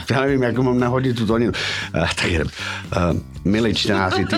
Já nevím, jak mám nahodit tu tóninu. Tak jdem. Milí čtenáři,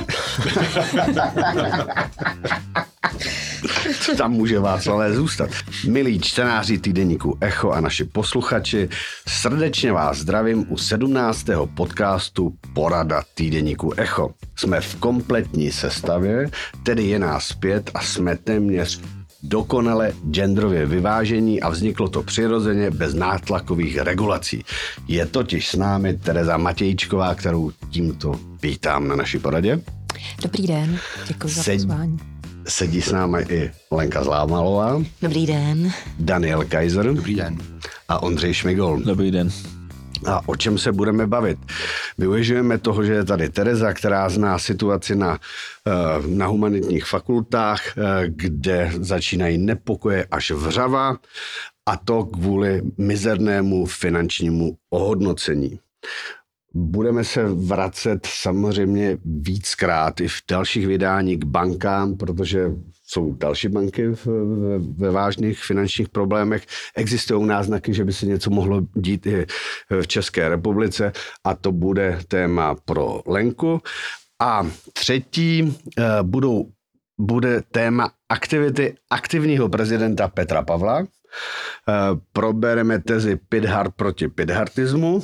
co tam může Václavé zůstat? Milí čtenáři týdeníku Echo a naši posluchači, srdečně vás zdravím u 17. podcastu Porada týdeníku Echo. Jsme v kompletní sestavě, tedy je nás 5 a jsme téměř dokonale genderově vyvážení a vzniklo to přirozeně bez nátlakových regulací. Je totiž s námi Tereza Matějčková, kterou tímto vítám na naší poradě. Dobrý den, děkuji za pozvání. Sedí s námi i Lenka Zlámalová. Dobrý den. Daniel Kaiser. Dobrý den. A Ondřej Šmigol. Dobrý den. A o čem se budeme bavit? Využijeme toho, že je tady Tereza, která zná situaci na humanitních fakultách, kde začínají nepokoje až vřava, a to kvůli mizernému finančnímu ohodnocení. Budeme se vracet samozřejmě víckrát i v dalších vydání k bankám, protože jsou další banky ve vážných finančních problémech. Existují náznaky, že by se něco mohlo dít i v České republice, a to bude téma pro Lenku. A třetí bude téma aktivity aktivního prezidenta Petra Pavla. Probereme tezi Pithart proti pithartismu,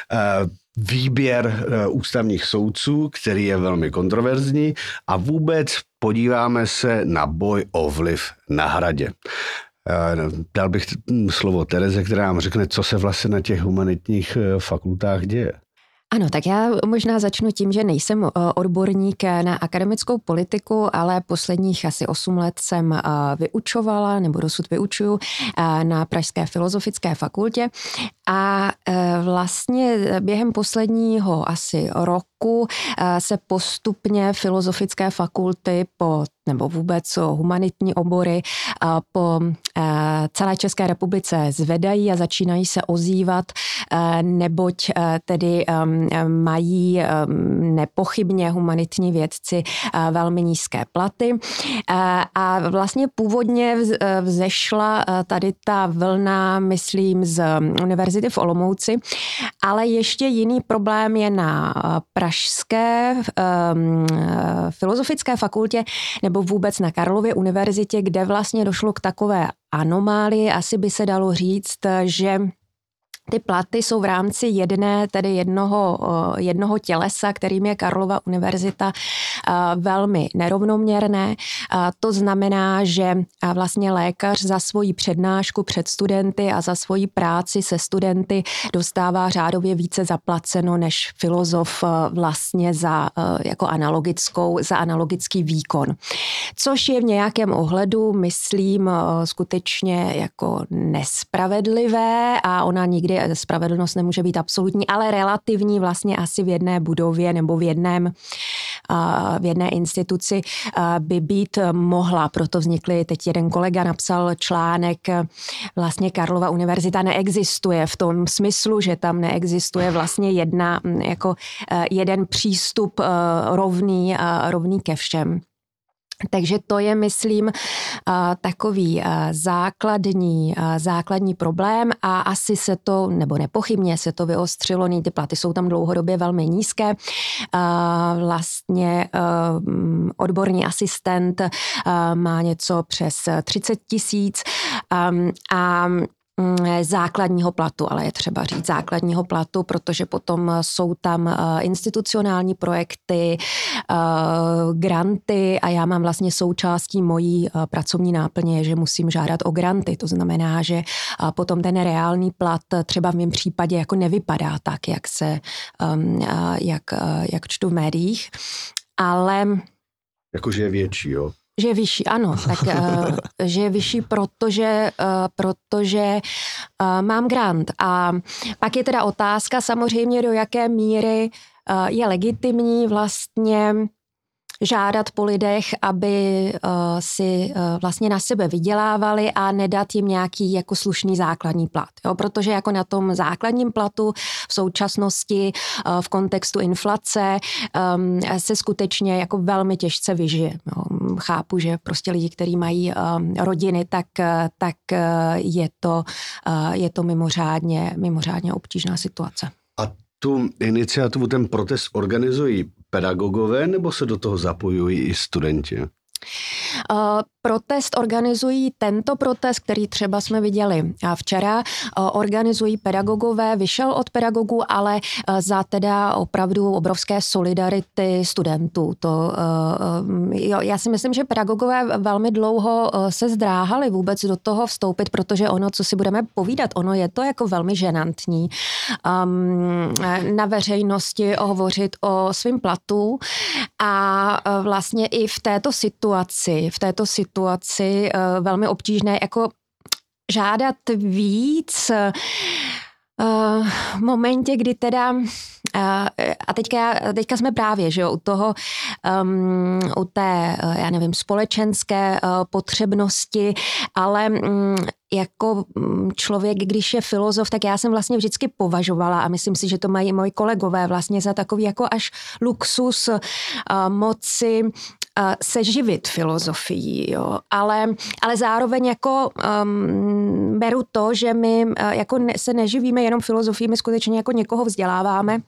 výběr ústavních soudců, který je velmi kontroverzní, a vůbec podíváme se na boj o vliv na Hradě. Dal bych slovo Tereze, která nám řekne, co se vlastně na těch humanitních fakultách děje. Ano, tak já možná začnu tím, že nejsem odborník na akademickou politiku, ale posledních asi 8 let jsem vyučovala, nebo dosud vyučuju na Pražské filozofické fakultě. A vlastně během posledního asi roku se postupně filozofické fakulty nebo vůbec humanitní obory po celé České republice zvedají a začínají se ozývat, neboť tedy mají nepochybně humanitní vědci velmi nízké platy. A vlastně původně vzešla tady ta vlna, myslím, z Univerzity v Olomouci, ale ještě jiný problém je na Pražské filozofické fakultě nebo vůbec na Karlově univerzitě, kde vlastně došlo k takové anomálii. Asi by se dalo říct, že ty platy jsou v rámci jednoho tělesa, kterým je Karlova univerzita, velmi nerovnoměrné. To znamená, že vlastně lékař za svoji přednášku před studenty a za svoji práci se studenty dostává řádově více zaplaceno než filozof vlastně za analogický výkon. Což je v nějakém ohledu, myslím, skutečně jako nespravedlivé, a ona nikdy spravedlnost nemůže být absolutní, ale relativní vlastně asi v jedné budově nebo v jedné instituci by být mohla. Proto vznikly, teď jeden kolega napsal článek, vlastně Karlova univerzita neexistuje v tom smyslu, že tam neexistuje vlastně jeden přístup rovný ke všem. Takže to je, myslím, takový základní problém, a asi se to, nebo nepochybně se to vyostřilo, ty platy jsou tam dlouhodobě velmi nízké. Vlastně odborný asistent má něco přes 30 000 a základního platu, ale je třeba říct základního platu, protože potom jsou tam institucionální projekty, granty, a já mám vlastně součástí mojí pracovní náplně, že musím žádat o granty. To znamená, že potom ten reálný plat třeba v mém případě jako nevypadá tak, jak čtu v médiích, ale Jakože je větší, jo? Že je vyšší, ano, tak že je vyšší, protože mám grant. A pak je teda otázka samozřejmě, do jaké míry je legitimní vlastně žádat po lidech, aby si vlastně na sebe vydělávali a nedat jim nějaký jako slušný základní plat. Jo? Protože jako na tom základním platu v současnosti v kontextu inflace se skutečně jako velmi těžce vyžije. Jo? Chápu, že prostě lidi, kteří mají rodiny, tak je to mimořádně obtížná situace. A tu iniciativu, ten protest organizují pedagogové, nebo se do toho zapojují i studenti? Protest organizují, tento protest, který třeba jsme viděli včera, organizují pedagogové, vyšel od pedagogů, ale za teda opravdu obrovské solidarity studentů. Já si myslím, že pedagogové velmi dlouho se zdráhali vůbec do toho vstoupit, protože ono, co si budeme povídat, ono je to jako velmi ženantní na veřejnosti hovořit o svým platu a vlastně i v této situaci velmi obtížné jako žádat víc v momentě, kdy teda a teďka jsme právě, že jo, u té, já nevím, společenské potřebnosti, ale jako člověk, když je filozof, tak já jsem vlastně vždycky považovala a myslím si, že to mají moji kolegové vlastně za takový jako až luxus moci se živit filozofií, jo. Ale zároveň jako beru to, že my jako se neživíme jenom filozofií, my skutečně jako někoho vzděláváme.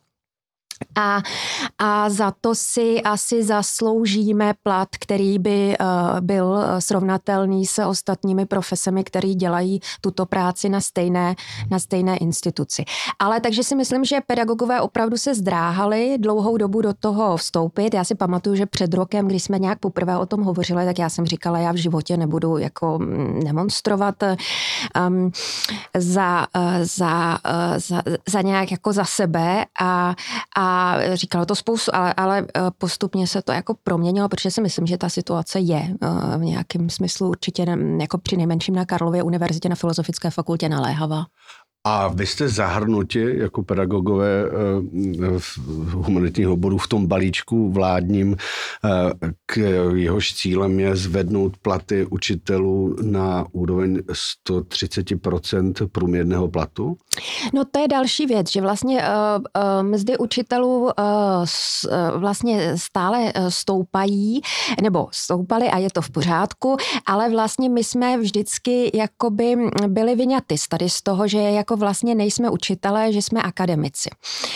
A za to si asi zasloužíme plat, který by byl srovnatelný se ostatními profesemi, který dělají tuto práci na stejné instituci. Ale takže si myslím, že pedagogové opravdu se zdráhali dlouhou dobu do toho vstoupit. Já si pamatuju, že před rokem, když jsme nějak poprvé o tom hovořili, tak já jsem říkala, já v životě nebudu jako demonstrovat za nějak jako za sebe a říkalo to spoustu, ale postupně se to jako proměnilo, protože si myslím, že ta situace je v nějakém smyslu určitě jako při nejmenším na Karlově univerzitě na Filozofické fakultě naléhavá. A vy jste zahrnuti jako pedagogové humanitních oborů v tom balíčku vládním, k jehož cílem je zvednout platy učitelů na úroveň 130% průměrného platu? No to je další věc, že vlastně mzdy učitelů vlastně stále stoupají, nebo stoupaly a je to v pořádku, ale vlastně my jsme vždycky jakoby byli vyňaty tady z toho, že jako vlastně nejsme učitelé, že jsme akademici.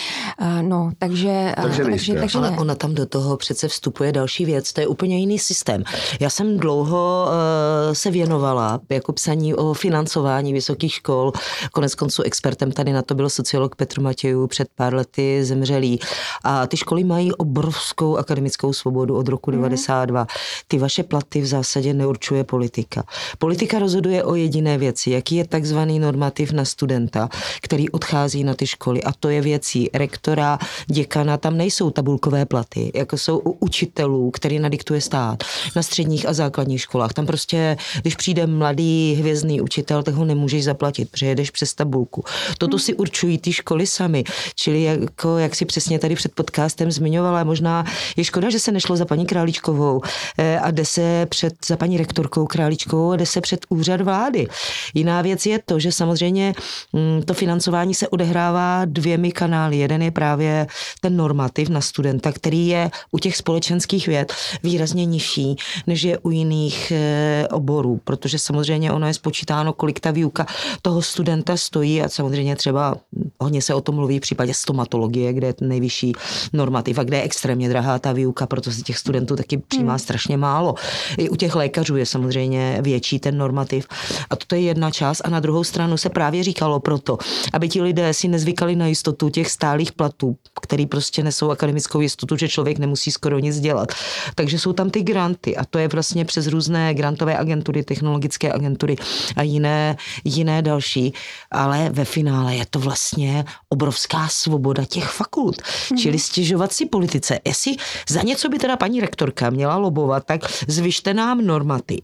No, takže ale ona tam do toho přece vstupuje další věc, to je úplně jiný systém. Já jsem dlouho se věnovala jako psaní o financování vysokých škol, konec konců expertem tady na to byl sociolog Petr Matějů, před pár lety zemřelý. A ty školy mají obrovskou akademickou svobodu od roku 92. Ty vaše platy v zásadě neurčuje politika. Politika rozhoduje o jediné věci, jaký je takzvaný normativ na studenta, který odchází na ty školy, a to je věcí rektora, děkana, tam nejsou tabulkové platy, jako jsou u učitelů, který nadiktuje stát na středních a základních školách. Tam prostě, když přijde mladý hvězdný učitel, tak ho nemůžeš zaplatit, protože jedeš přes tabulku. Toto si určují ty školy sami, čili jako, jak si přesně tady před podcastem zmiňovala, možná je škoda, že se nešlo za paní Králíčkovou a jde se za paní rektorkou Králíčkovou a jde se před úřad vlády. Jiná věc je to, že samozřejmě to financování se odehrává dvěmi kanály. Jeden je právě ten normativ na studenta, který je u těch společenských věd výrazně nižší, než je u jiných oborů, protože samozřejmě ono je spočítáno, kolik ta výuka toho studenta stojí, a samozřejmě třeba hodně se o tom mluví v případě stomatologie, kde je ten nejvyšší normativ a kde je extrémně drahá ta výuka, protože těch studentů taky přijímá strašně málo. I u těch lékařů je samozřejmě větší ten normativ. A toto je jedna část, a na druhou stranu se právě říkalo proto, aby ti lidé si nezvykali na jistotu těch stálých platů, který prostě nesou akademickou jistotu, že člověk nemusí skoro nic dělat. Takže jsou tam ty granty, a to je vlastně přes různé grantové agentury, technologické agentury a jiné další, ale ve finále je to vlastně obrovská svoboda těch fakult. Čili stěžovat si politice. Jestli za něco by teda paní rektorka měla lobovat, tak zvyšte nám normativ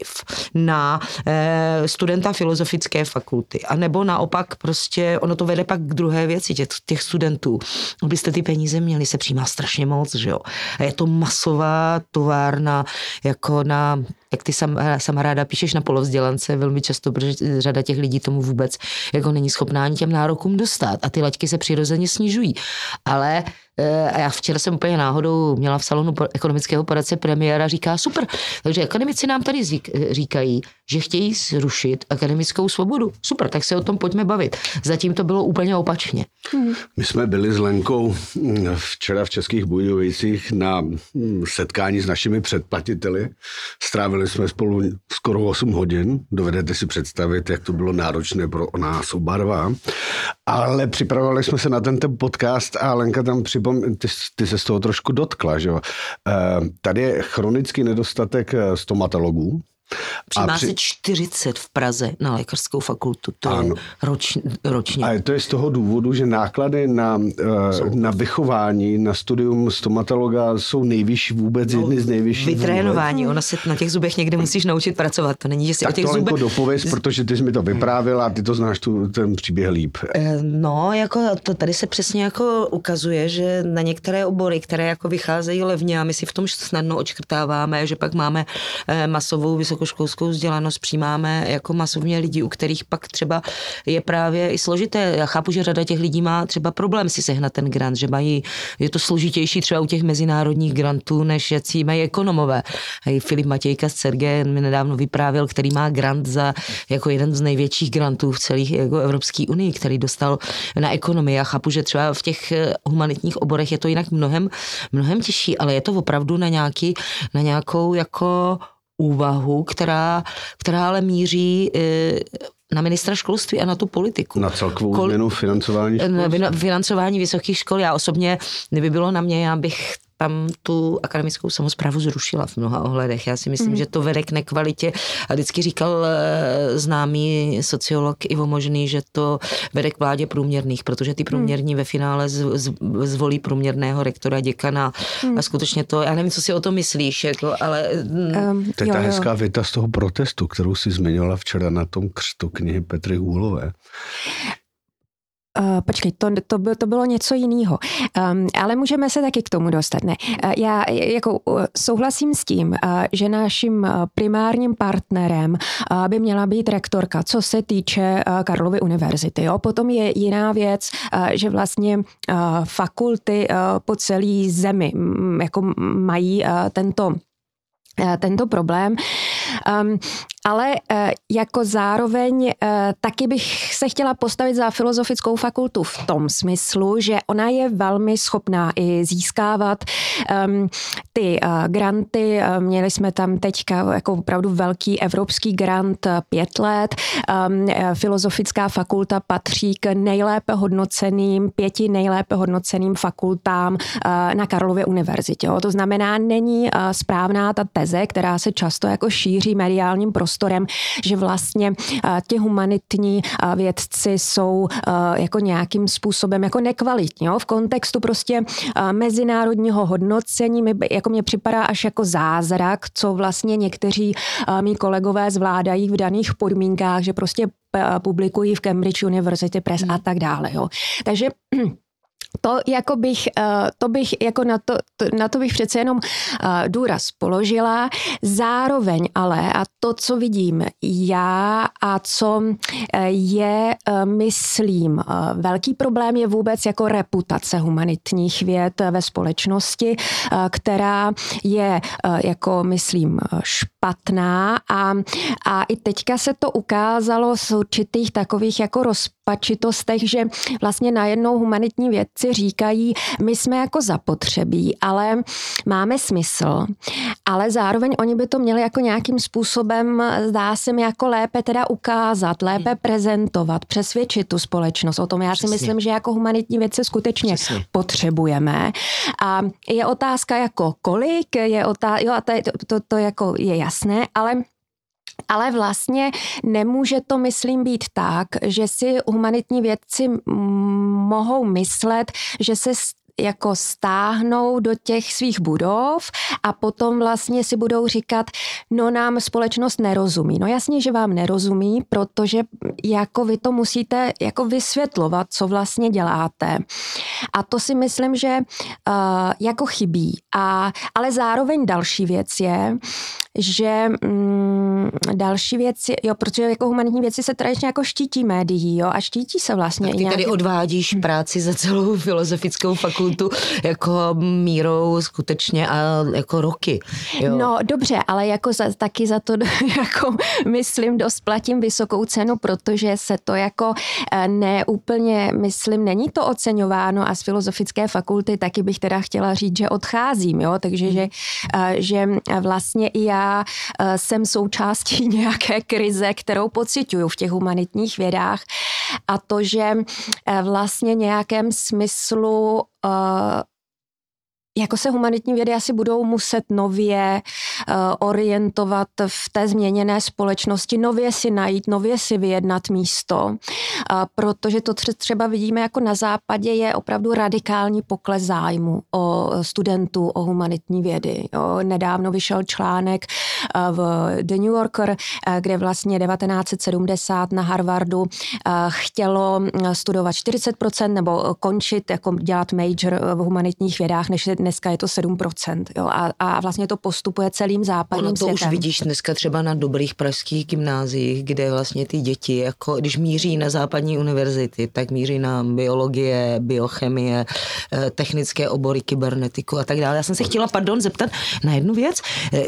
na studenta filozofické fakulty. A nebo naopak prostě ono to vede pak k druhé věci těch studentů. Abyste ty peníze měli, se přijímá strašně moc, že jo. A je to masová továrna jako na jak ty sama ráda píšeš na polovzdělance velmi často, protože řada těch lidí tomu vůbec jako není schopná ani těm nárokům dostat a ty laťky se přirozeně snižují. Ale a já včera jsem úplně náhodou měla v salonu ekonomického poradce premiéra, říká super, takže akademici nám tady říkají, že chtějí zrušit akademickou svobodu. Super, tak se o tom pojďme bavit. Zatím to bylo úplně opačně. My jsme byli s Lenkou včera v Českých Budějovicích na setkání s našimi předplatiteli. Strávili jsme spolu skoro 8 hodin. Dovedete si představit, jak to bylo náročné pro nás oba dva. Ale připravovali jsme se na tento podcast a Lenka tam ty se z toho trošku dotkla, že jo. Tady je chronický nedostatek stomatologů. Přijímá se 40 v Praze na lékařskou fakultu, to je ročně. A to je z toho důvodu, že náklady na vychování, na studium stomatologa jsou nejvyšší vůbec, jedny z nejvyšších. Vytrénování, ona se na těch zubech někde musíš naučit pracovat, to není, že si tak o těch zubech... Tak to dopověz, protože ty jsi mi to vyprávěla a ty to znáš ten příběh líp. No, jako to tady se přesně jako ukazuje, že na některé obory, které jako vycházejí levně a my si v tom snadno odškrtáváme, že pak máme masovou vysokoškolskou vzdělanost, přijímáme jako masovně lidi, u kterých pak třeba je právě i složité. Já chápu, že řada těch lidí má třeba problém si sehnat ten grant, že je to složitější třeba u těch mezinárodních grantů, než jací mají ekonomové. A Filip Matějka z CERGE mi nedávno vyprávěl, který má grant za jako jeden z největších grantů v celých jako Evropské unii, který dostal na ekonomii. Já chápu, že třeba v těch humanitních oborech je to jinak mnohem těžší, ale je to opravdu na nějakou jako úvahu, která ale míří na ministra školství a na tu politiku. Na celkovou změnu financování školství? Financování vysokých škol. Já osobně, kdyby bylo na mě, já bych tam tu akademickou samosprávu zrušila v mnoha ohledech. Já si myslím, že to vede k nekvalitě. A vždycky říkal známý sociolog Ivo Možný, že to vede k vládě průměrných, protože ty průměrní ve finále zvolí průměrného rektora, děkana. A skutečně to, já nevím, co si o tom myslíš, jako, ale... To je ta hezká věta z toho protestu, kterou si zmiňovala včera na tom křtu knihy Petry Hůlové. Počkej, to bylo něco jiného. Ale můžeme se taky k tomu dostat. Ne. Já jako souhlasím s tím, že naším primárním partnerem by měla být rektorka, co se týče Karlovy univerzity. Jo? Potom je jiná věc, že vlastně fakulty po celé zemi jako mají tento problém. Ale jako zároveň taky bych se chtěla postavit za Filozofickou fakultu v tom smyslu, že ona je velmi schopná i získávat ty granty. Měli jsme tam teďka jako opravdu velký evropský grant 5 let. Filozofická fakulta patří k nejlépe hodnoceným, 5 nejlépe hodnoceným fakultám na Karlově univerzitě. To znamená, není správná ta teze, která se často jako šíří mediálním prostorem, že vlastně ti humanitní vědci jsou jako nějakým způsobem jako nekvalitní. Jo? V kontextu prostě mezinárodního hodnocení jako mně připadá až jako zázrak, co vlastně někteří mý kolegové zvládají v daných podmínkách, že prostě publikují v Cambridge University Press a tak dále. Jo? Takže na to bych přece jenom důraz položila. Zároveň ale, a to, co vidím já a co je, myslím, velký problém je vůbec jako reputace humanitních věd ve společnosti, která je, jako myslím, špatná a i teďka se to ukázalo z určitých takových jako rozpačitostech, že vlastně najednou humanitní vědci říkají, my jsme jako zapotřebí, ale máme smysl, ale zároveň oni by to měli jako nějakým způsobem, zdá se mi, jako lépe teda ukázat, lépe prezentovat, přesvědčit tu společnost o tom. Já si myslím, že jako humanitní vědce skutečně potřebujeme. A je otázka jako kolik, to jako je jasné, ale vlastně nemůže to, myslím, být tak, že si humanitní vědci mohou myslet, že se jako stáhnou do těch svých budov a potom vlastně si budou říkat, no nám společnost nerozumí. No jasně, že vám nerozumí, protože jako vy to musíte jako vysvětlovat, co vlastně děláte. A to si myslím, že jako chybí. Ale zároveň další věc je, že protože jako humanitní věci se tradičně jako štítí médií, jo, a štítí se vlastně. Ty tady odvádíš práci za celou filozofickou fakultu jako mírou skutečně a jako roky. Jo. No dobře, ale jako taky za to jako myslím dost platím vysokou cenu, protože se to jako neúplně, myslím, není to oceňováno a z filozofické fakulty taky bych teda chtěla říct, že odcházím, jo, takže že vlastně i já jsem součástí nějaké krize, kterou pociťuju v těch humanitních vědách a to, že vlastně nějakém smyslu jako se humanitní vědy asi budou muset nově orientovat v té změněné společnosti, nově si najít, nově si vyjednat místo, protože to třeba vidíme jako na západě je opravdu radikální pokles zájmu o studentů, o humanitní vědy. Jo. Nedávno vyšel článek v The New Yorker, kde vlastně 1970 na Harvardu chtělo studovat 40% nebo končit, jako dělat major v humanitních vědách, než dneska je to 7%. Jo, a vlastně to postupuje celým západním světem. To už vidíš dneska třeba na dobrých pražských gymnáziích, kde vlastně ty děti, jako když míří na západní univerzity, tak míří na biologie, biochemie, technické obory, kybernetiku a tak dále. Já jsem se chtěla, zeptat na jednu věc.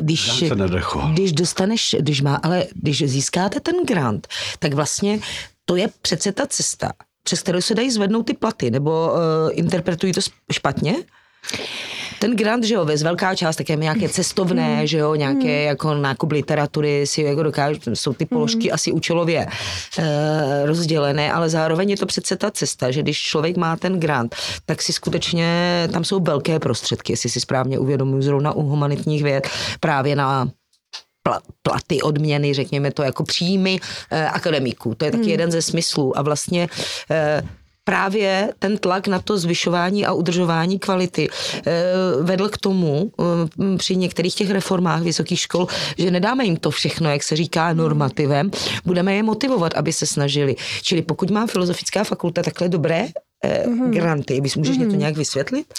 Když získáte ten grant, tak vlastně to je přece ta cesta, přes kterou se dají zvednout ty platy, nebo interpretují to špatně? Ten grant, že jo, z velká část také nějaké cestovné, že jo, nějaké jako nákup literatury si jako dokážu, jsou ty položky asi účelově rozdělené, ale zároveň je to přece ta cesta, že když člověk má ten grant, tak si skutečně, tam jsou velké prostředky, jestli si správně uvědomuji, zrovna u humanitních věd, právě na platy, odměny, řekněme to jako příjmy akademiků. To je taky jeden ze smyslů a vlastně právě ten tlak na to zvyšování a udržování kvality vedl k tomu při některých těch reformách vysokých škol, že nedáme jim to všechno, jak se říká, normativem, budeme je motivovat, aby se snažili. Čili pokud má filozofická fakulta takhle dobré granty, můžeš mě to nějak vysvětlit?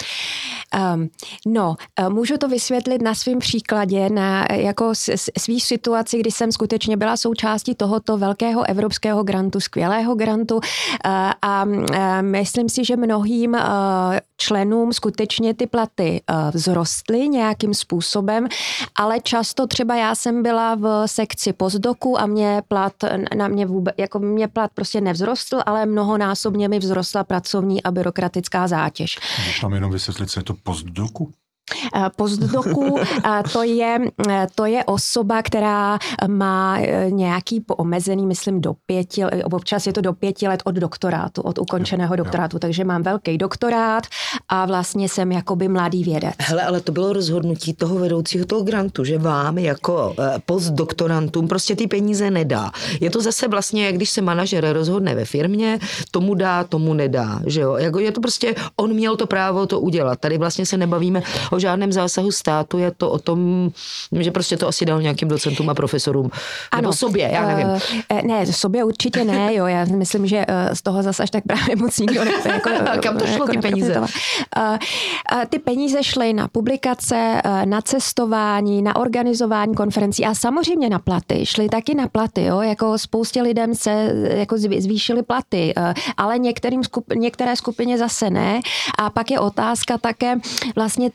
Můžu to vysvětlit na svém příkladě, na jako svý situaci, kdy jsem skutečně byla součástí tohoto velkého evropského grantu, skvělého grantu a myslím si, že mnohým členům skutečně ty platy vzrostly nějakým způsobem, ale často třeba já jsem byla v sekci postdoku a mě plat prostě nevzrostl, ale mnohonásobně mi vzrostla pracovní a byrokratická zátěž. Můžeš nám jenom vysvětlit, co je to postdoku? Postdoku to je osoba, která má nějaký omezený, myslím, občas je to do 5 let od doktorátu, od ukončeného doktorátu, takže mám velký doktorát a vlastně jsem jakoby mladý vědec. Hele, ale to bylo rozhodnutí toho vedoucího toho grantu, že vám jako postdoktorantům prostě ty peníze nedá. Je to zase vlastně, jak když se manažer rozhodne ve firmě, tomu dá, tomu nedá, že jo? Jako je to prostě, on měl to právo to udělat. Tady vlastně se nebavíme o žádném zásahu státu, je to o tom, že prostě to asi dal nějakým docentům a profesorům. Ano, nebo sobě, já nevím. Ne, sobě určitě ne, jo, já myslím, že z toho zase až tak právě moc nikdo jako, kam to šlo ty peníze? Ty peníze šly na publikace, na cestování, na organizování konferencí a samozřejmě na platy. Šly taky na platy, jo, jako spoustě lidem se jako zvýšily platy, ale některé skupině zase ne. A pak je otázka také vlastně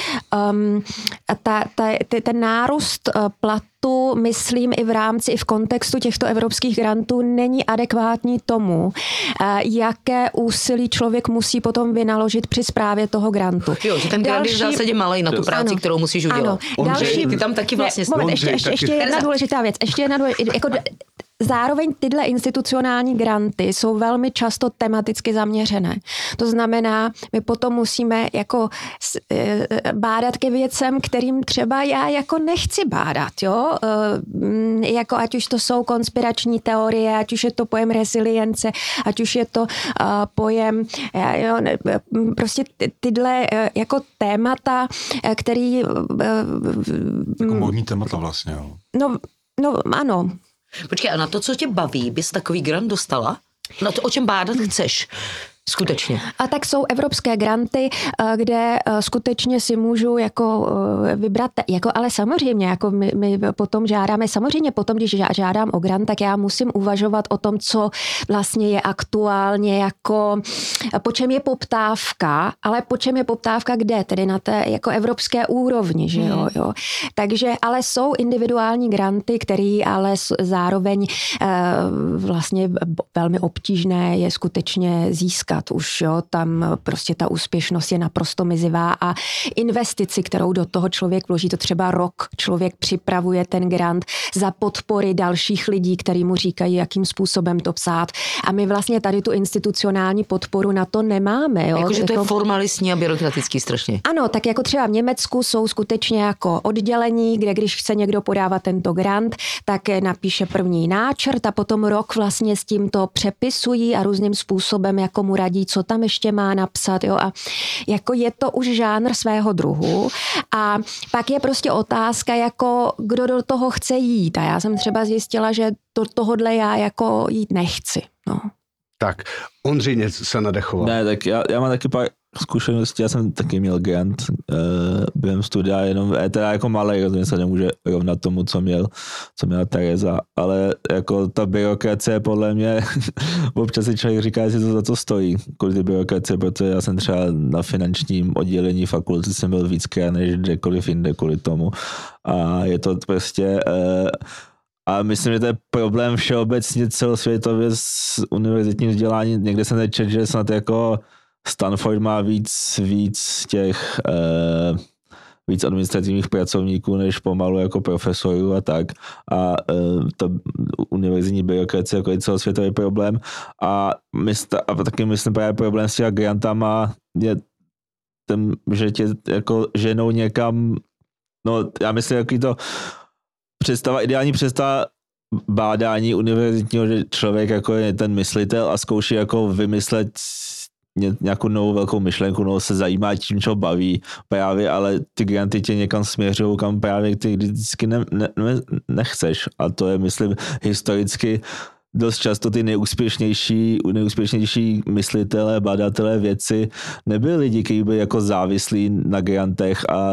ten nárůst platu, myslím i v rámci, i v kontextu těchto evropských grantů není adekvátní tomu, jaké úsilí člověk musí potom vynaložit při správě toho grantu. Jo, že ten grant je v zásadě malej na tu práci, kterou musíš udělat. Ano. Ty tam taky vlastně... Ještě jedna důležitá věc. zároveň tyhle institucionální granty jsou velmi často tematicky zaměřené. To znamená, my potom musíme jako bádat ke věcem, kterým třeba já jako nechci bádat, jo? Jako ať už to jsou konspirační teorie, ať už je to pojem rezilience, ať už je to pojem, jo, prostě tyhle jako témata, který... Jako módní témata vlastně, jo. No, ano. Počkej, a na to, co tě baví, bys takový grant dostala? Na to, o čem bádat chceš? Skutečně. A tak jsou evropské granty, kde skutečně si můžu jako vybrat, jako, ale samozřejmě, jako my potom žádáme, samozřejmě potom, když žádám o grant, tak já musím uvažovat o tom, co vlastně je aktuálně jako, po čem je poptávka, ale po čem je poptávka kde, tedy na té jako evropské úrovni, že jo. Takže, ale jsou individuální granty, které ale zároveň vlastně velmi obtížné je skutečně získat. Už jo, tam prostě ta úspěšnost je naprosto mizivá a investici, kterou do toho člověk vloží, to třeba rok člověk připravuje ten grant za podpory dalších lidí, kteří mu říkají, jakým způsobem to psát. A my vlastně tady tu institucionální podporu na to nemáme. Jo? Jakože to je formalistní a byrokratický strašně. Ano, tak jako třeba v Německu jsou skutečně jako oddělení, kde když chce někdo podávat tento grant, tak napíše první náčrt a potom rok vlastně s tímto přepisují a různým způsobem jako mu radí, co tam ještě má napsat, jo, a jako je to už žánr svého druhu a pak je prostě otázka, jako kdo do toho chce jít a já jsem třeba zjistila, že do tohodle já jako jít nechci, no. Tak, Ondřej se nadechoval. Ne, tak já mám taky pár zkušeností, já jsem taky měl grant během studia, jenom teda jako malej, rozhodně se nemůže rovnat tomu, co měla Tereza, ale jako ta byrokracie podle mě, občas si člověk říká, jestli to za to stojí, kvůli ty byrokracie, protože já jsem třeba na finančním oddělení fakulty jsem byl víckrát než kdekoliv jinde kvůli tomu a je to prostě... A myslím, že to je problém všeobecně celosvětově s univerzitním vzděláním. Někde jsem nečetl, že snad jako Stanford má víc těch víc administrativních pracovníků než pomalu jako profesorů a tak. A ta univerzitní byrokracie jako je celosvětový problém. A taky myslím právě problém s těma grantama je ten, že tě jako ženou někam, no já myslím, jaký to ideální představa bádání univerzitního, že člověk jako je ten myslitel a zkouší jako vymyslet nějakou novou velkou myšlenku, no se zajímá tím, co baví právě, ale ty granty tě někam směřují, kam právě ty vždycky nechceš. A to je, myslím, historicky dost často ty nejúspěšnější myslitelé, badatelé, věci nebyli lidi, kteří byli jako závislí na grantech a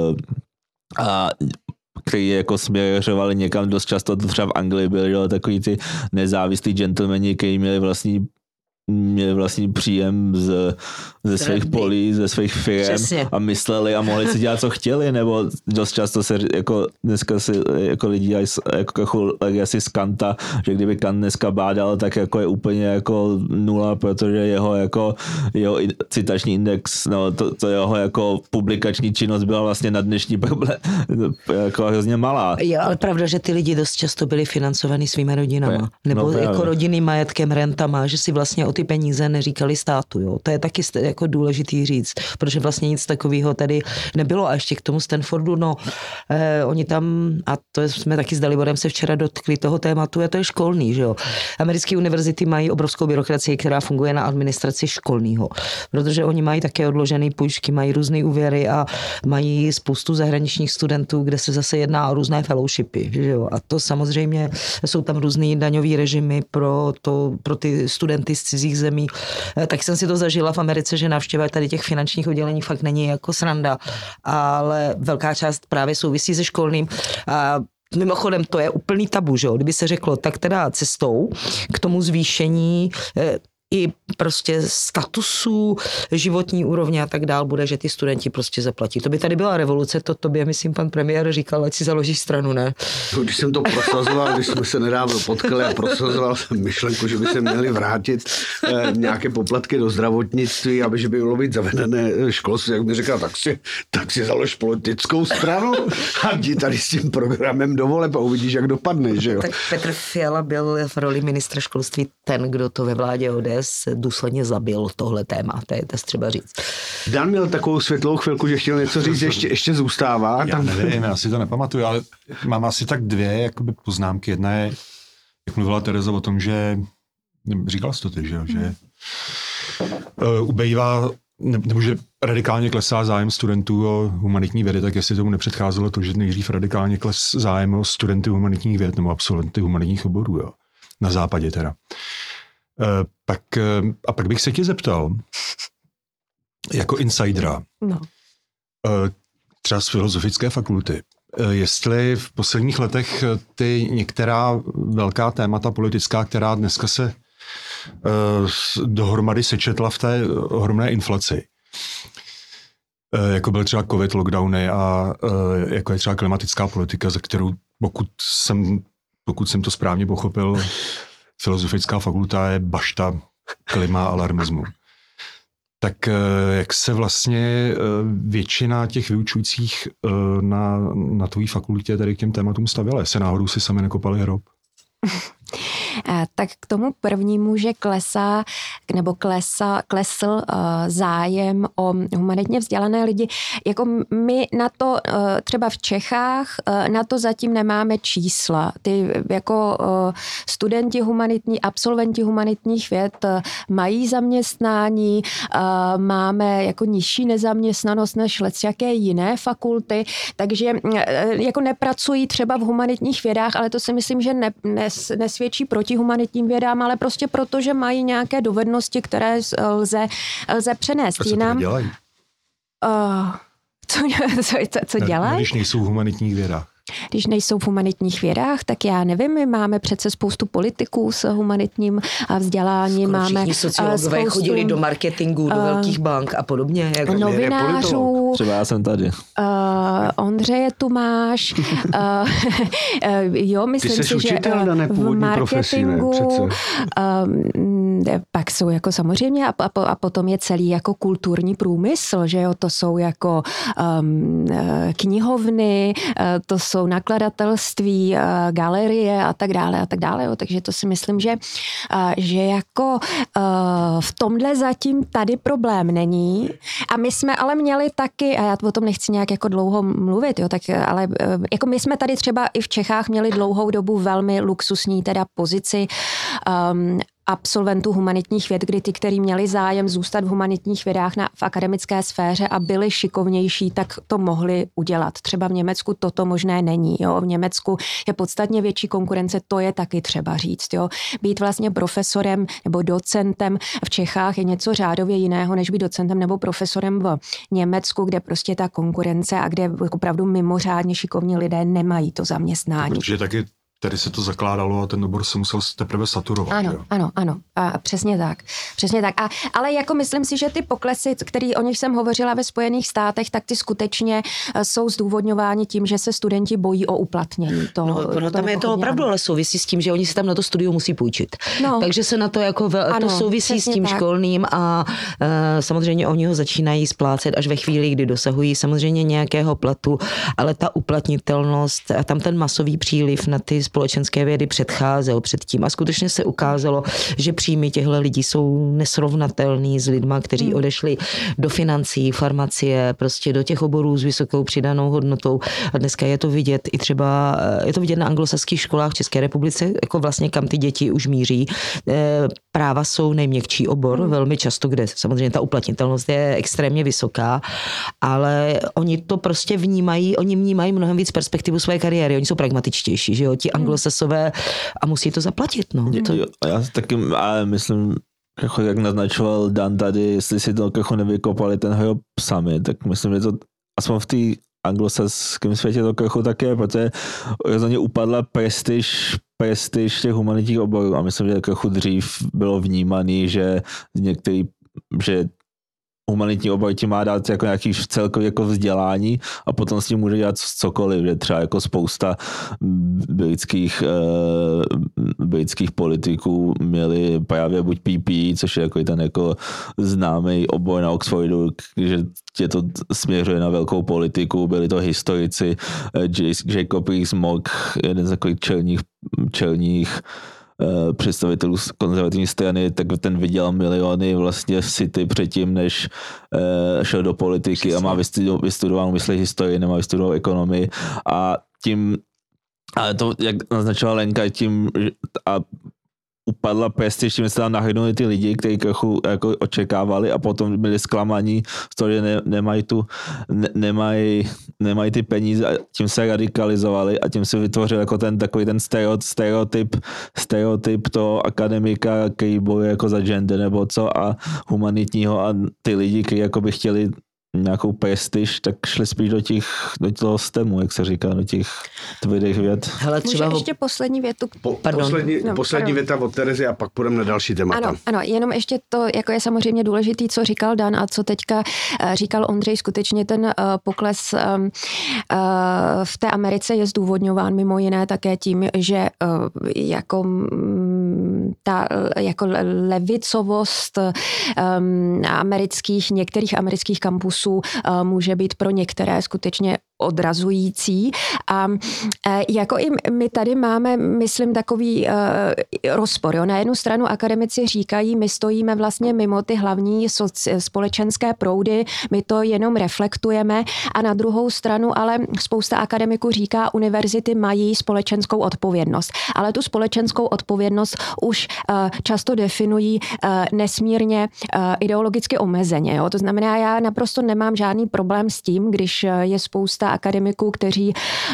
který jako směřovali někam dost často, to třeba v Anglii byli takový ty nezávislí gentlemani, kteří měli vlastní příjem ze svých polí, ze svých firem a mysleli a mohli si dělat, co chtěli, nebo dost často se jako dneska si jako lidi jako legacy z Kanta, že kdyby Kant dneska bádal, tak jako je úplně jako nula, protože jeho citační index, no to jeho jako publikační činnost byla vlastně na dnešní problém jako hrozně malá. Jo, ale pravda, že ty lidi dost často byli financovaní svými rodinama, nebo jako rodinným majetkem, rentama, že si vlastně o ty peníze neříkali státu, jo. To je taky jako důležitý říct, protože vlastně nic takového tady nebylo a ještě k tomu Stanfordu, oni tam, a to jsme taky s Daliborem se včera dotkli toho tématu, a to je školný, že jo. Americké univerzity mají obrovskou byrokracii, která funguje na administraci školního, protože oni mají také odložené půjčky, mají různé úvěry a mají spoustu zahraničních studentů, kde se zase jedná o různé fellowshipy, že jo. A to samozřejmě jsou tam různý daňový režimy pro ty studenty z cizích zemí. Tak jsem si to zažila v Americe, že návštěva tady těch finančních oddělení fakt není jako sranda, ale velká část právě souvisí se školným. A mimochodem to je úplný tabu, že jo? Kdyby se řeklo, tak teda cestou k tomu zvýšení i prostě statusů, životní úrovně a tak dál bude, že ty studenti prostě zaplatí. To by tady byla revoluce, to tobě, myslím, pan premiér říkal, ať si založíš stranu, ne? Když jsem to prosazoval, když jsme se nedávno potkali a prosazoval jsem myšlenku, že by se měli vrátit nějaké poplatky do zdravotnictví, aby že by bylo být zavedené školství, jak mi říkal, tak si založ politickou stranu a jdi tady s tím programem do voleb a uvidíš, jak dopadne, že jo? Tak Petr Fiala byl v roli ministra školství ten, kdo to ve vládě ODS důsledně zabil tohle téma, to je třeba říct. Dan měl takovou světlou chvilku, že chtěl něco říct, ještě zůstává. Já nevím, já si to nepamatuju, ale mám asi tak dvě jakoby poznámky. Jedna je, jak mluvila Tereza o tom, že říkal jsi to ty, že ubejvá, nebo že radikálně klesá zájem studentů o humanitní vědy, tak jestli tomu nepředcházelo to, že nejdřív radikálně kles zájem o studenty humanitních věd nebo absolventy humanitních oborů, jo. Na západě teda. Pak bych se tě zeptal, jako insidera, třeba z filozofické fakulty, jestli v posledních letech ty některá velká témata politická, která dneska se dohromady sečetla v té ohromné inflaci, jako byl třeba covid, lockdowny a jako je třeba klimatická politika, za kterou, pokud jsem to správně pochopil, filozofická fakulta je bašta klima alarmismu. Tak jak se vlastně většina těch vyučujících na tvojí fakultě tady k těm tématům stavěla? Se náhodou si sami nekopali hrob? Tak k tomu prvnímu, že klesl zájem o humanitně vzdělané lidi. Jako my na to třeba v Čechách na to zatím nemáme čísla. Ty jako studenti humanitní, absolventi humanitních věd mají zaměstnání, máme jako nižší nezaměstnanost než jaké jiné fakulty, takže jako nepracují třeba v humanitních vědách, ale to si myslím, že nesvědčí proti humanitním vědám, ale prostě proto, že mají nějaké dovednosti, které lze přenést. A co to dělají? Co dělají? Když nejsou v humanitních vědách. Když nejsou v humanitních vědách, tak já nevím, my máme přece spoustu politiků s humanitním vzděláním. Skoro máme všichni sociologové chodili do marketingu, do velkých bank a podobně. Jako novinářů. Třeba já jsem tady. Ondřeje tu máš. Jo, myslím si, že v marketingu pak jsou jako samozřejmě a potom je celý jako kulturní průmysl, že jo, to jsou jako knihovny, to jsou nakladatelství, galerie a tak dále. Jo. Takže to si myslím, že jako v tomhle zatím tady problém není. A my jsme ale měli taky, a já o tom nechci nějak jako dlouho mluvit, jo, tak, ale jako my jsme tady třeba i v Čechách měli dlouhou dobu velmi luxusní teda pozici absolventů humanitních věd, kdy ty, kteří měli zájem zůstat v humanitních vědách v akademické sféře a byli šikovnější, tak to mohli udělat. Třeba v Německu toto možné není. Jo? V Německu je podstatně větší konkurence, to je taky třeba říct. Jo? Být vlastně profesorem nebo docentem v Čechách je něco řádově jiného, než být docentem nebo profesorem v Německu, kde prostě ta konkurence a kde opravdu mimořádně šikovní lidé nemají to zaměstnání. Protože taky tady se to zakládalo a ten obor se musel teprve saturovat. Ano. A přesně tak. Ale jako myslím si, že ty poklesy, který o nich jsem hovořila ve Spojených státech, tak ty skutečně jsou zdůvodňovány tím, že se studenti bojí o uplatnění. Tam je to opravdu, ale souvisí s tím, že oni si tam na to studium musí půjčit. Takže se na to jako to souvisí s tím tak. Školným a samozřejmě oni ho začínají splácet až ve chvíli, kdy dosahují samozřejmě nějakého platu, ale ta uplatnitelnost a tam ten masový příliv na ty společenské vědy předcházel předtím a skutečně se ukázalo, že příjmy těchto lidí jsou nesrovnatelný s lidma, kteří odešli do financí, farmacie, prostě do těch oborů s vysokou přidanou hodnotou. A dneska je to vidět i třeba, je to vidět na anglosaských školách v České republice, jako vlastně kam ty děti už míří. Práva jsou nejměkčí obor, velmi často, kde samozřejmě ta uplatnitelnost je extrémně vysoká, ale oni to prostě vnímají mnohem víc perspektivu své kariéry, oni jsou pragmatičtější, že jo, ti anglosasové a musí to zaplatit, no. Já taky, ale myslím, jako jak naznačoval Dan tady, jestli si to jako nevykopali ten hrob sami, tak myslím, že to aspoň v té anglosaském světě to trochu také, protože rozhodně upadla prestiž prestiž těch humanitních oborů a myslím, že jako dřív bylo vnímaný, že humanitní obor ti má dát jako nějaký celkový jako vzdělání a potom s tím může dělat cokoliv, že třeba jako spousta britských politiků měli právě buď PPE, což je jako ten jako známý obor na Oxfordu, že tě to směřuje na velkou politiku, byli to historici, Jacob Rees-Mogg, jeden z takových čelních představitelů konzervativní strany, tak ten vydělal miliony vlastně City předtím, než šel do politiky a má vystudovanou, myslím, historii, nemá vystudovanou ekonomii a tím, ale to, jak naznačovala Lenka, tím a upadla prestiž, tím se tam nahrnuli ty lidi, kteří jako očekávali a potom byli zklamaní z toho, že nemají ty peníze a tím se radikalizovali a tím se vytvořil jako takový ten stereotyp toho akademika, který bojuje jako za gender nebo co a humanitního a ty lidi, kteří jako by chtěli nějakou prestiž, tak šli spíš do toho STEMu, jak se říká, do těch tvrdých věd. Hele, třeba ještě poslední větu. Poslední věta od Terezy a pak půjdeme na další témata. Ano, jenom ještě to, jako je samozřejmě důležitý, co říkal Dan a co teďka říkal Ondřej, skutečně ten pokles v té Americe je zdůvodňován mimo jiné také tím, že jako ta jako levicovost některých amerických kampusů může být pro některé skutečně odrazující. A jako i my tady máme, myslím, takový rozpor. Jo. Na jednu stranu akademici říkají, my stojíme vlastně mimo ty hlavní společenské proudy, my to jenom reflektujeme a na druhou stranu ale spousta akademiků říká, univerzity mají společenskou odpovědnost. Ale tu společenskou odpovědnost už často definují nesmírně ideologicky omezeně. Jo. To znamená, já naprosto nemám žádný problém s tím, když je spousta akademiků, kteří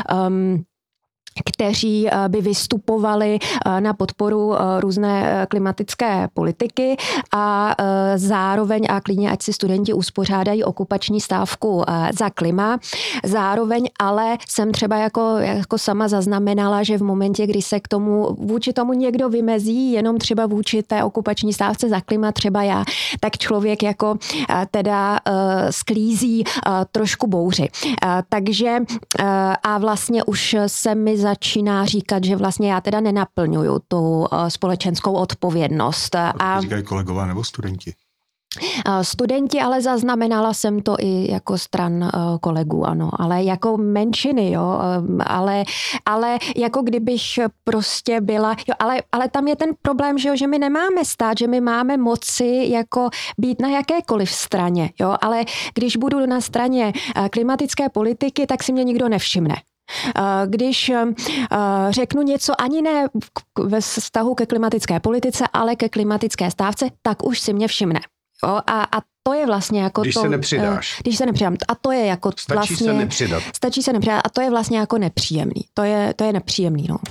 by vystupovali na podporu různé klimatické politiky a zároveň, a klidně ať si studenti uspořádají okupační stávku za klima, zároveň ale jsem třeba jako sama zaznamenala, že v momentě, kdy se vůči tomu někdo vymezí, jenom třeba vůči té okupační stávce za klima, třeba já, tak člověk jako teda sklízí trošku bouři. Takže a vlastně už se mi začíná říkat, že vlastně já teda nenaplňuju tu společenskou odpovědnost. A říkají kolegové nebo studenti? Studenti, ale zaznamenala jsem to i jako stran kolegů, ano, ale jako menšiny, jo, ale jako kdybych prostě byla, jo, ale tam je ten problém, že my nemáme stát, že my máme moci jako být na jakékoliv straně, jo, ale když budu na straně klimatické politiky, tak si mě nikdo nevšimne. Když řeknu něco ani ne ve vztahu ke klimatické politice, ale ke klimatické stávce, tak už si mě všimne. Jo? A to je vlastně jako když to... se nepřidáš. Když se nepřidám. A to je jako Stačí se nepřidat. Stačí se nepřidat a to je vlastně jako nepříjemný. To je nepříjemný, no.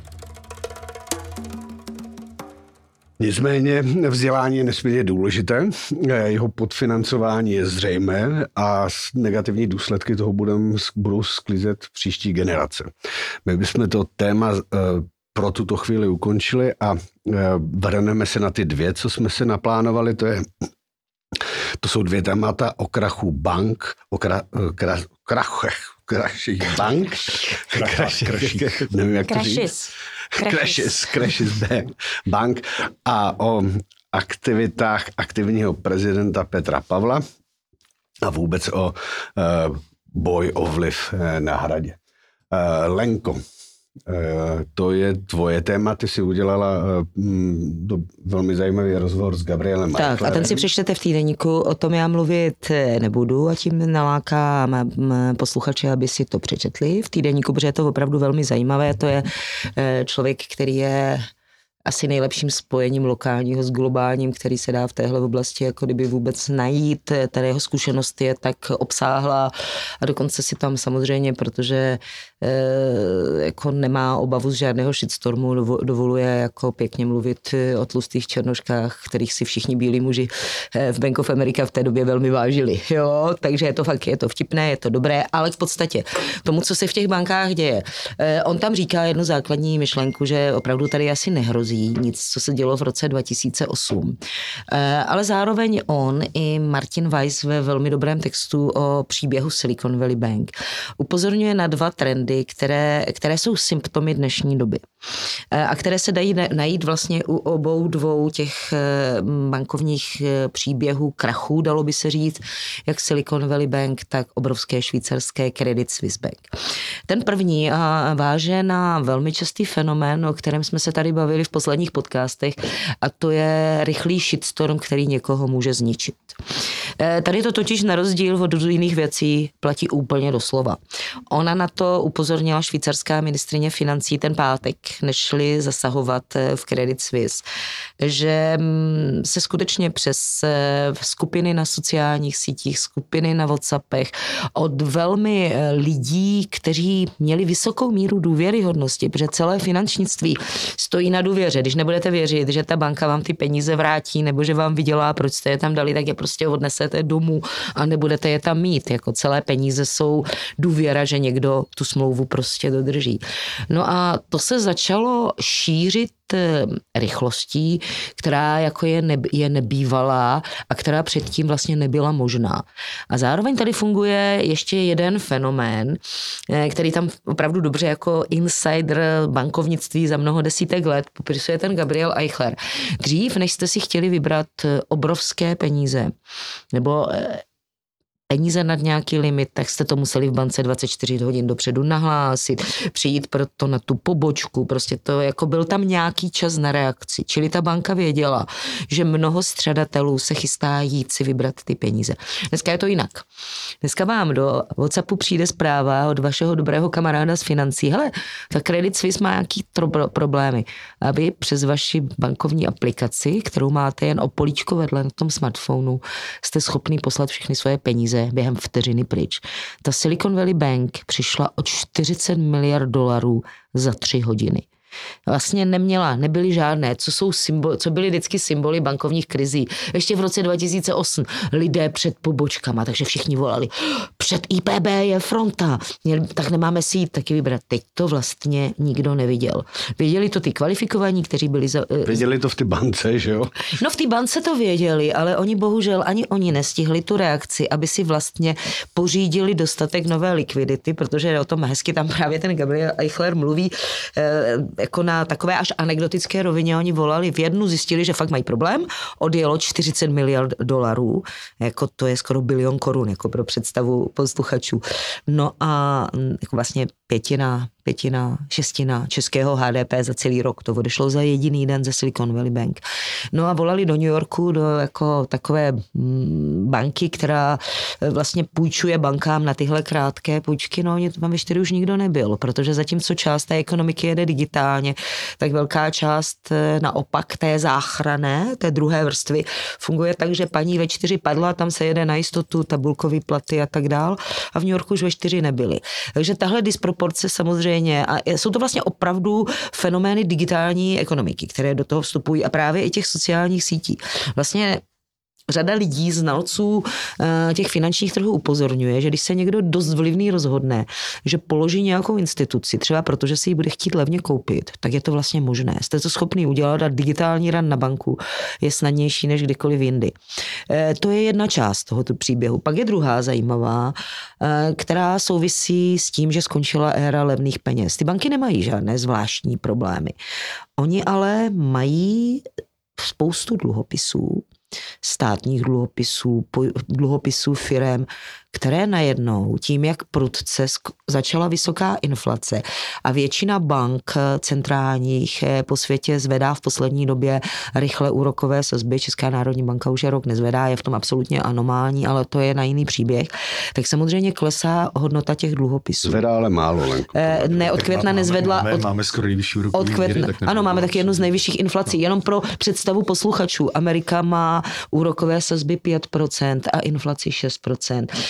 Nicméně vzdělání je nesmírně důležité, jeho podfinancování je zřejmé a negativní důsledky toho budou sklízet příští generace. My bychom to téma pro tuto chvíli ukončili a vrhneme se na ty dvě, co jsme se naplánovali, to jsou dvě témata o krachu bank, krachích bank, nevím, jak to říct. Crashes bank a o aktivitách aktivního prezidenta Petra Pavla a vůbec o boj o vliv na Hradě. Lenko, to je tvoje téma, ty si udělala velmi zajímavý rozhovor s Gabrielem Maiklerem. Tak a ten si přečtete v týdeníku, o tom já mluvit nebudu a tím nalákám posluchače, aby si to přečetli v týdeníku, protože je to opravdu velmi zajímavé, to je člověk, který je asi nejlepším spojením lokálního s globálním, který se dá v téhle oblasti jako kdyby vůbec najít. Ta jeho zkušenost je tak obsáhlá a dokonce si tam samozřejmě, protože jako nemá obavu z žádného shitstormu, dovoluje jako pěkně mluvit o tlustých černoškách, kterých si všichni bílí muži v Bank of America v té době velmi vážili. Jo? Takže je to fakt, je to vtipné, je to dobré, ale v podstatě tomu, co se v těch bankách děje. On tam říká jednu základní myšlenku, že opravdu tady asi nehrozí nic, co se dělo v roce 2008. Ale zároveň on i Martin Weiss ve velmi dobrém textu o příběhu Silicon Valley Bank upozorňuje na dva trendy, které jsou symptomy dnešní doby a které se dají najít vlastně u obou dvou těch bankovních příběhů krachů, dalo by se říct, jak Silicon Valley Bank, tak obrovské švýcarské Credit Suisse Bank. Ten první váže na velmi častý fenomén, o kterém jsme se tady bavili v posledních podcastech, a to je rychlý shitstorm, který někoho může zničit. Tady to totiž na rozdíl od jiných věcí platí úplně doslova. Ona na to upozornila švýcarská ministryně financí ten pátek, než šli zasahovat v Credit Suisse, že se skutečně přes skupiny na sociálních sítích, skupiny na WhatsAppech od velmi lidí, kteří měli vysokou míru důvěryhodnosti, protože celé finančnictví stojí na důvěře. Když nebudete věřit, že ta banka vám ty peníze vrátí nebo že vám vydělá, proč jste je tam dali, tak je prostě odnesete domů a nebudete je tam mít. Jako celé peníze jsou důvěra, že někdo tu smlouvu prostě dodrží. No a to se začalo šířit rychlostí, která jako je nebývalá a která předtím vlastně nebyla možná. A zároveň tady funguje ještě jeden fenomén, který tam opravdu dobře jako insider bankovnictví za mnoho desítek let popisuje ten Gabriel Eichler. Dřív, než jste si chtěli vybrat obrovské peníze nebo peníze nad nějaký limit, tak jste to museli v bance 24 hodin dopředu nahlásit, přijít proto na tu pobočku, prostě to jako byl tam nějaký čas na reakci. Čili ta banka věděla, že mnoho střadatelů se chystá jít si vybrat ty peníze. Dneska je to jinak. Dneska vám do WhatsAppu přijde zpráva od vašeho dobrého kamaráda z financí. Hele, ta Credit Suisse má nějaký problémy. Aby přes vaši bankovní aplikaci, kterou máte jen o políčko vedle na tom smartphonu, jste schopný poslat všechny svoje peníze během vteřiny pryč. Ta Silicon Valley Bank přišla o $40 miliard za 3 hodiny. Vlastně nebyly žádné, co byly vždycky symboly bankovních krizí. Ještě v roce 2008 lidé před pobočkama, takže všichni volali, před IPB je fronta, tak nemáme si jít taky vybrat. Teď to vlastně nikdo neviděl. Věděli to ty kvalifikovaní, kteří byli... Věděli to v té bance, že jo? No v té bance to věděli, ale oni bohužel ani oni nestihli tu reakci, aby si vlastně pořídili dostatek nové likvidity, protože o tom hezky tam právě ten Gabriel Eichler mluví, jako na takové až anekdotické rovině. Oni volali, v jednu zjistili, že fakt mají problém, odjelo $40 miliard, jako to je skoro bilion korun, jako pro představu posluchačů. No a jako vlastně šestina českého HDP za celý rok. To odešlo za jediný den ze Silicon Valley Bank. No a volali do New Yorku, do jako takové banky, která vlastně půjčuje bankám na tyhle krátké půjčky. No tam ještě už nikdo nebyl, protože zatímco část té ekonomiky jede digitálně, tak velká část naopak té záchranné, té druhé vrstvy funguje tak, že paní ve 4 padla, tam se jede na jistotu, tabulkový platy a tak dál a v New Yorku už ve 4 nebyly. Takže tahle disproporce samozřejmě a jsou to vlastně opravdu fenomény digitální ekonomiky, které do toho vstupují a právě i těch sociálních sítí. Vlastně řada lidí, znalců těch finančních trhů upozorňuje, že když se někdo dost vlivný rozhodne, že položí nějakou instituci, třeba protože si ji bude chtít levně koupit, tak je to vlastně možné. Jste to schopný udělat a digitální ran na banku je snadnější než kdykoliv jindy. To je jedna část tohoto příběhu. Pak je druhá zajímavá, která souvisí s tím, že skončila éra levných peněz. Ty banky nemají žádné zvláštní problémy. Oni ale mají spoustu dluhopisů, státních dluhopisů firem, které najednou tím, jak prudce začala vysoká inflace a většina bank centrálních po světě zvedá v poslední době rychle úrokové sazby, Česká národní banka už je rok nezvedá, je v tom absolutně anomální, ale to je na jiný příběh, tak samozřejmě klesá hodnota těch dluhopisů. Zvedá ale málo, Lenko. Ne, od května nezvedla. Máme skoro nejvyšší úrokový míry. Ano, máme taky jednu z nejvyšších inflací. Jenom pro představu posluchačů. Amerika má úrokové sazby 5% a inflaci 6%.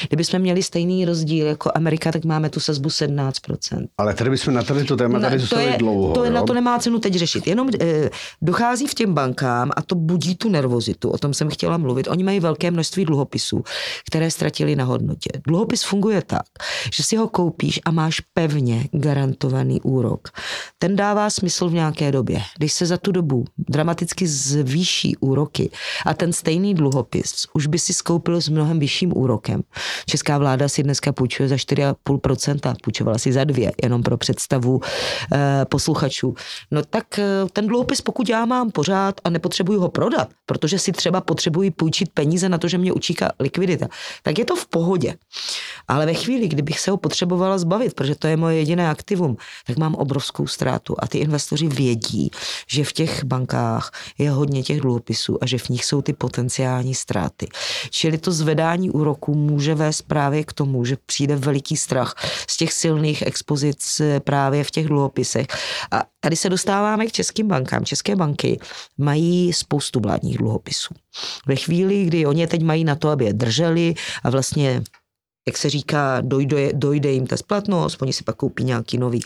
Kdybychom měli stejný rozdíl jako Amerika, tak máme tu sazbu 17%. Ale tady bychom na tady to téma tady zůstali dlouho. Na to nemá cenu teď řešit. Jenom dochází v těm bankám a to budí tu nervozitu. O tom jsem chtěla mluvit. Oni mají velké množství dluhopisů, které ztratili na hodnotě. Dluhopis funguje tak, že si ho koupíš a máš pevně garantovaný úrok. Ten dává smysl v nějaké době. Když se za tu dobu dramaticky zvýší úroky a ten stejný dluhopis už by si skoupil s mnohem vyšším úrokem. Česká vláda si dneska půjčuje za 4,5%, půjčovala si za 2%, jenom pro představu posluchačů. No tak ten dluhopis, pokud já mám pořád a nepotřebuju ho prodat, protože si třeba potřebuji půjčit peníze na to, že mě učíká likvidita, tak je to v pohodě. Ale ve chvíli, kdybych se ho potřebovala zbavit, protože to je moje jediné aktivum, tak mám obrovskou ztrátu a ty investoři vědí, že v těch bankách je hodně těch dluhopisů a že v nich jsou ty potenciální ztráty. Čili to zvedání úroků může vést právě k tomu, že přijde veliký strach z těch silných expozic právě v těch dluhopisech. A tady se dostáváme k českým bankám. České banky mají spoustu vládních dluhopisů. Ve chvíli, kdy oni teď mají na to, aby je drželi a vlastně, jak se říká, dojde jim ta splatnost, oni si pak koupí nějaký nový.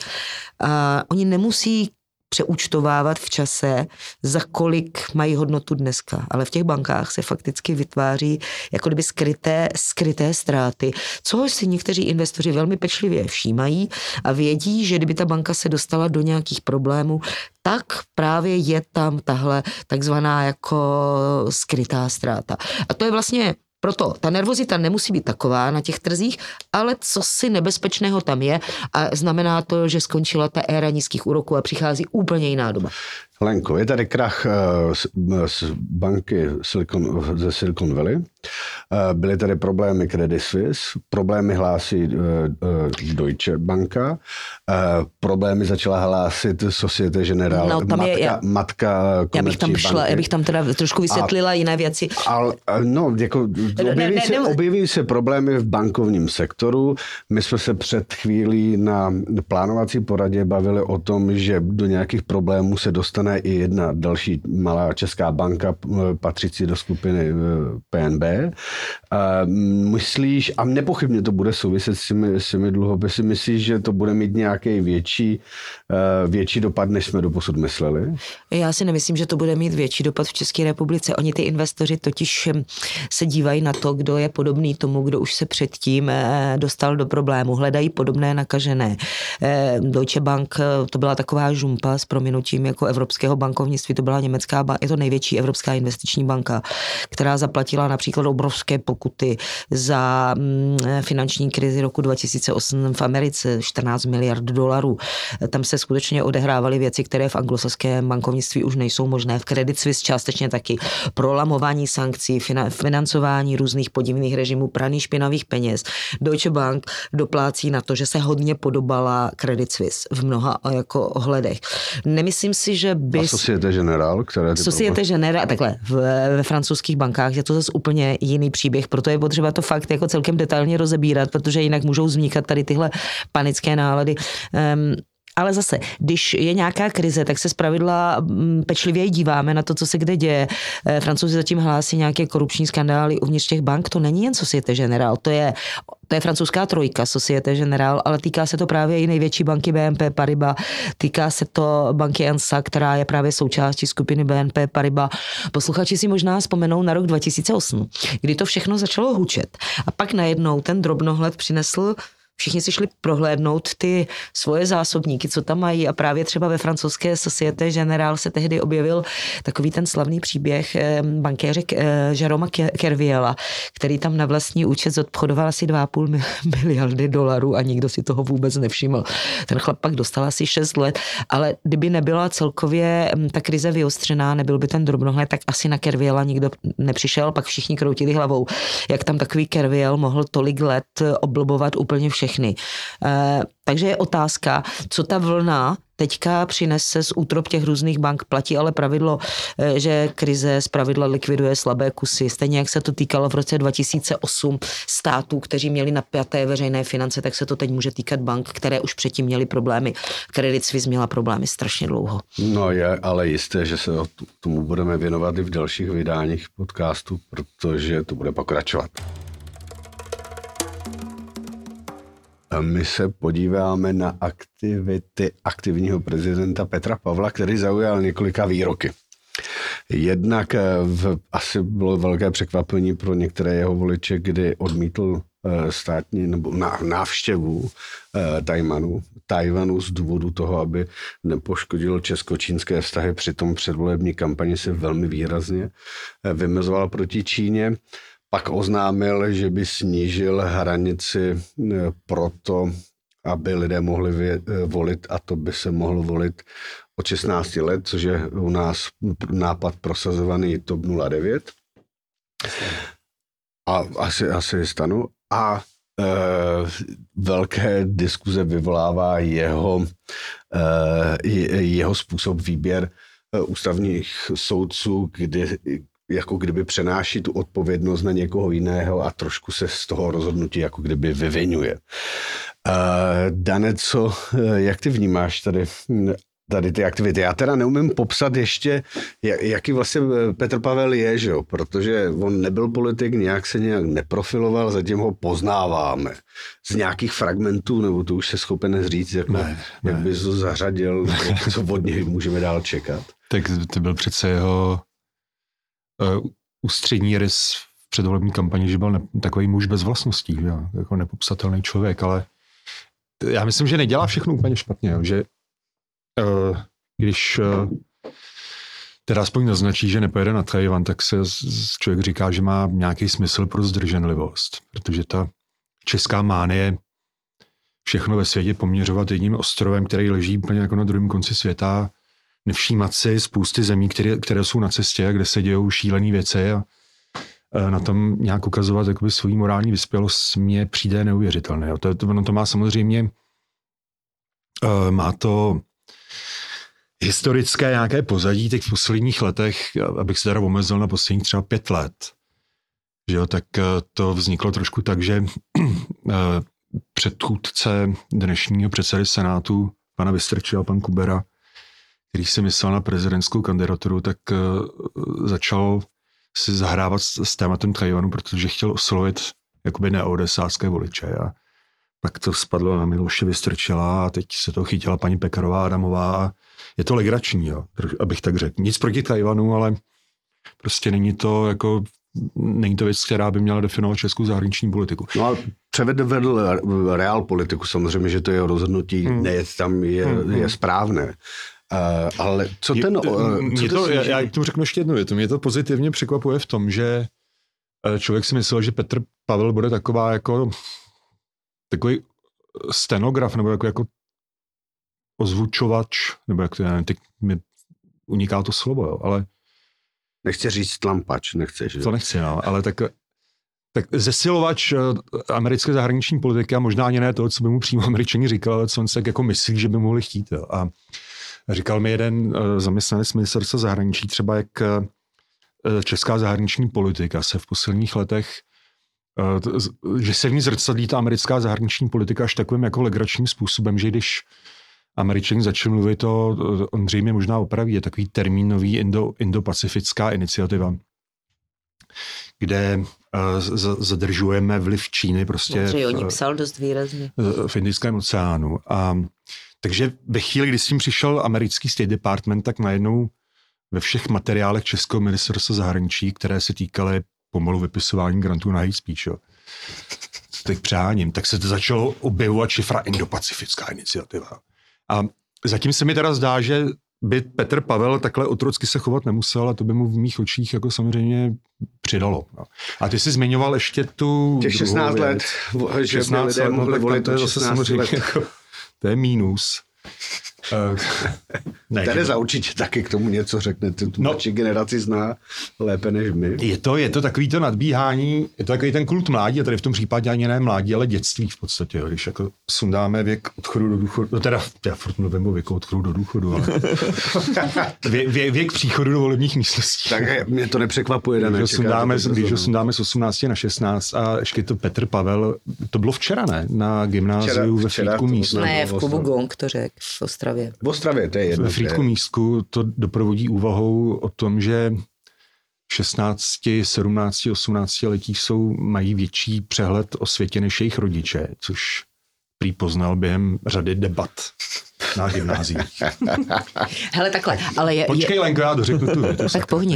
A oni nemusí přeúčtovávat v čase, za kolik mají hodnotu dneska. Ale v těch bankách se fakticky vytváří jako kdyby skryté ztráty, což si někteří investoři velmi pečlivě všímají a vědí, že kdyby ta banka se dostala do nějakých problémů, tak právě je tam tahle takzvaná jako skrytá ztráta. A to je vlastně proto ta nervozita nemusí být taková na těch trzích, ale co si nebezpečného tam je a znamená to, že skončila ta éra nízkých úroků a přichází úplně jiná doba. Lenko, je tady krach z banky ze Silicon Valley. Byly tady problémy Credit Suisse, problémy hlásí Deutsche Banka, problémy začala hlásit Societe Generale, matka komerční banky. Já bych tam teda trošku vysvětlila jiné věci. Objeví se problémy v bankovním sektoru. My jsme se před chvílí na plánovací poradě bavili o tom, že do nějakých problémů se dostane i jedna další malá česká banka patřící do skupiny PNB. Myslíš, a nepochybně to bude souviset s těmi dluhopisy, myslíš, že to bude mít nějaký větší dopad, než jsme doposud mysleli? Já si nemyslím, že to bude mít větší dopad v České republice. Oni ty investoři totiž se dívají na to, kdo je podobný tomu, kdo už se předtím dostal do problému. Hledají podobné nakažené. Deutsche Bank, to byla taková žumpa s prominutím jako evropského bankovnictví, to byla německá banka, je to největší evropská investiční banka, která zaplatila například obrovské pokuty za finanční krizi roku 2008 v Americe, 14 miliard dolarů. Tam se skutečně odehrávaly věci, které v anglosaském bankovnictví už nejsou možné. V Credit Suisse částečně taky prolamování sankcí, financování různých podivných režimů, praní špinavých peněz. Deutsche Bank doplácí na to, že se hodně podobala Credit Suisse v mnoha jako ohledech. Nemyslím si, že by... A Societe Generale, které... Societe Generale, takhle, ve francouzských bankách je to zase úplně jiný příběh, proto je potřeba to fakt jako celkem detailně rozebírat, protože jinak můžou vznikat tady tyhle panické nálady. Ale zase, když je nějaká krize, tak se zpravidla pečlivěji díváme na to, co se kde děje. Francouzi zatím hlásí nějaké korupční skandály uvnitř těch bank, to není jen Societe Generale, to je francouzská trojka Societe Generale, ale týká se to právě i největší banky BNP Paribas, týká se to banky ANSA, která je právě součástí skupiny BNP Paribas. Posluchači si možná vzpomenou na rok 2008, kdy to všechno začalo hučet. A pak najednou ten drobnohled přinesl, všichni si šli prohlédnout ty svoje zásobníky, co tam mají a právě třeba ve francouzské Societe Generale se tehdy objevil takový ten slavný příběh bankéře Jérôma Kerviela, který tam na vlastní účet zodpochodoval asi 2,5 miliardy dolarů a nikdo si toho vůbec nevšiml. Ten chlap pak dostal asi 6 let, ale kdyby nebyla celkově ta krize vyostřená, nebyl by ten drobnohled, tak asi na Kerviela nikdo nepřišel, pak všichni kroutili hlavou, jak tam takový Kerviel mohl tolik let oblbovat úplně všechny. Takže je otázka, co ta vlna teďka přinese z útrop těch různých bank. Platí ale pravidlo, že krize zpravidla likviduje slabé kusy. Stejně jak se to týkalo v roce 2008 států, kteří měli napjaté veřejné finance, tak se to teď může týkat bank, které už předtím měly problémy. Credit Suisse měla problémy strašně dlouho. No je ale jisté, že se tomu budeme věnovat i v dalších vydáních podcastu, protože to bude pokračovat. My se podíváme na aktivity aktivního prezidenta Petra Pavla, který zaujal několika výroky. Jednak asi bylo velké překvapení pro některé jeho voliče, kdy odmítl státní nebo návštěvu Tajvanu z důvodu toho, aby nepoškodilo česko-čínské vztahy. Přitom předvolební kampani se velmi výrazně vymezoval proti Číně. Pak oznámil, že by snížil hranici proto, aby lidé mohli volit, a to by se mohlo volit od 16 let, což je u nás nápad prosazovaný TOP 09. A asi stanu. A velké diskuze vyvolává jeho způsob výběr ústavních soudců, jako kdyby přenáší tu odpovědnost na někoho jiného a trošku se z toho rozhodnutí jako kdyby vyviňuje. Dane, jak ty vnímáš tady ty aktivity? Já teda neumím popsat ještě, jaký vlastně Petr Pavel je, že jo? Protože on nebyl politik, nějak se neprofiloval, zatím ho poznáváme. Z nějakých fragmentů, nebo to už se schopen říct, jak bys to zařadil, co od něj můžeme dál čekat? Tak to byl přece jeho ústřední rys v předvolební kampani, že byl takový muž bez vlastností, jo? Jako nepopsatelný člověk, ale já myslím, že nedělá všechno úplně špatně, jo? Že když teda aspoň naznačí, že nepojede na Tajvan, tak se člověk říká, že má nějaký smysl pro zdrženlivost, protože ta česká mánie všechno ve světě poměřovat jedním ostrovem, který leží úplně jako na druhém konci světa, nevšímat si spousty zemí, které jsou na cestě, kde se dějou šílené věci a na tom nějak ukazovat jakoby svou morální vyspělost mně přijde neuvěřitelné. Ono to má samozřejmě, má to historické nějaké pozadí teď v posledních letech, abych se teda omezil na posledních třeba 5 let, že jo, tak to vzniklo trošku tak, že předchůdce dnešního předsedy Senátu, pana Vystrčila, pan Kubera, který si myslel na prezidentskou kandidaturu, tak začal si zahrávat s tématem Tajvanu, protože chtěl oslovit jakoby neodesácké voliče. A pak to spadlo na Miloše Vystrčila a teď se to chytila paní Pekarová Adamová. Je to legrační, jo, abych tak řekl. Nic proti Tajvanu, ale prostě není to věc, která by měla definovat českou zahraniční politiku. No a převedl reál politiku, samozřejmě, že to jeho rozhodnutí nejet tam je správné. Ale co já tomu řeknu ještě jednu větu. Mě to pozitivně překvapuje v tom, že člověk si myslel, že Petr Pavel bude takový stenograf, nebo jako ozvučovač, nebo jak to je, teď mi uniká to slovo, jo, ale nechci říct tlampač, nechceš. To nechci, no, ale tak zesilovač americké zahraniční politiky a možná ani ne to, co by mu přímo Američani říkal, ale co on se tak jako myslí, že by mohli chtít. Jo. A říkal mi jeden zaměstnanec ministerstva zahraničí, třeba jak česká zahraniční politika se v posledních letech, že se v ní zrcadlí ta americká zahraniční politika až takovým jako legračním způsobem, že když Američani začali mluvit on zřejmě možná opraví, je takový termínový Indo-pacifická iniciativa, kde zadržujeme vliv Číny prostě oni psal dost výrazně v Indickém oceánu. Takže ve chvíli, kdy s tím přišel americký State Department, tak najednou ve všech materiálech Českého ministerstva zahraničí, které se týkaly pomalu vypisování grantů na hate speech, jo, tak přáním, tak se to začalo objevovat šifra Indo-pacifická iniciativa. A zatím se mi teda zdá, že by Petr Pavel takhle otrocky se chovat nemusel a to by mu v mých očích jako samozřejmě přidalo. No. A ty jsi zmiňoval ještě těch 16 let, že 16 lidé mohli volit to 16 let. Jako, to je mínus. Tereza určitě taky k tomu něco řekne, tu mladší generaci zná lépe než my. Je to takový to nadbíhání, je to takový ten kult mládí, a tady v tom případě ani ne mládí, ale dětství v podstatě, jo, když jako sundáme věk odchodu do důchodu, no teda já furt mluvím o věku odchodu do důchodu, ale věk příchodu do volebních místností. Tak mě to nepřekvapuje. Když ho sundáme z 18 na 16 a ještě to Petr Pavel, to bylo včera, ne? Na gymnáziu ve Frýdku Místku. Ne, v klubu Gong to řekl, v Ostravě. V Ostravě, to je jedno. Ve Frýdku Místku to doprovodí úvahou o tom, že 16, 17, 18 letí mají větší přehled o světě než jejich rodiče, což prý poznal během řady debat na gymnázii. Hele, takhle, ale Počkej, Lenko, já dořeknu tu větu. Tak pohni.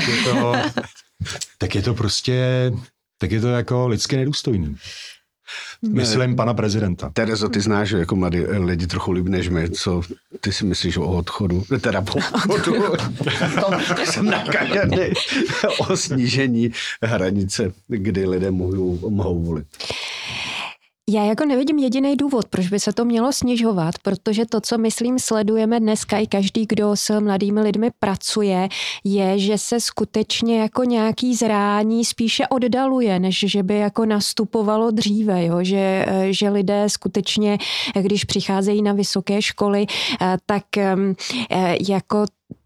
Tak je to prostě, tak je to jako lidsky nedůstojný. Myslím pana prezidenta. Terezo, ty znáš, jako mladí lidi trochu líp než my, co ty si myslíš o odchodu? Teda po odchodu. To jsem nakažený o snížení hranice, kdy lidé mohou volit. Já jako nevidím jediný důvod, proč by se to mělo snižovat, protože to, co myslím sledujeme dneska i každý, kdo s mladými lidmi pracuje, je, že se skutečně jako nějaký zrání spíše oddaluje, než že by jako nastupovalo dříve, jo? Že lidé skutečně, když přicházejí na vysoké školy, tak jako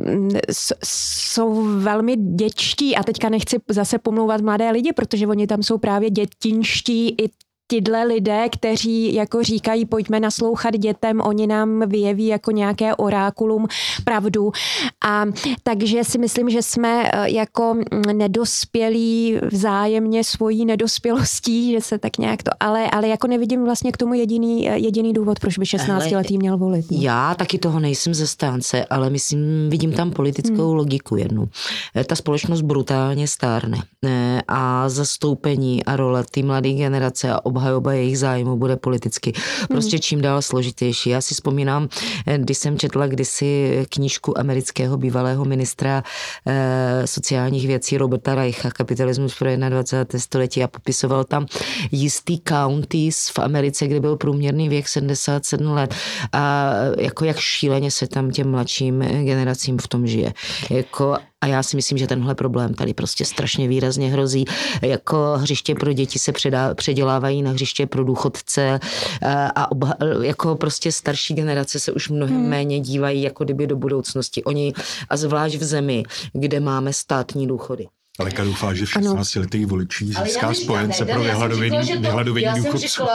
jsou velmi dětští a teďka nechci zase pomlouvat mladé lidi, protože oni tam jsou právě dětinští i tyhle lidé, kteří jako říkají, pojďme naslouchat dětem, oni nám vyjeví jako nějaké orákulum pravdu. A takže si myslím, že jsme jako nedospělí vzájemně svojí nedospělostí, že se tak nějak to, ale jako nevidím vlastně k tomu jediný důvod, proč by 16letý měl volit. No. Já taky toho nejsem zastánce, ale vidím tam politickou logiku jednu. Ta společnost brutálně stárne a zastoupení a role té mladé generace a obhajoba jejich zájmu bude politicky prostě čím dál složitější. Já si vzpomínám, když jsem četla kdysi knížku amerického bývalého ministra sociálních věcí Roberta Reicha, Kapitalismus pro 21. století, a popisoval tam jistý counties v Americe, kde byl průměrný věk 77 let a jako jak šíleně se tam těm mladším generacím v tom žije. A já si myslím, že tenhle problém tady prostě strašně výrazně hrozí. Jako hřiště pro děti se předělávají na hřiště pro důchodce a jako prostě starší generace se už mnohem méně dívají jako kdyby do budoucnosti. Oni, a zvlášť v zemi, kde máme státní důchody. Ale já doufám, že v 16 letých voličí získá spojence pro vyhladovění důchodců.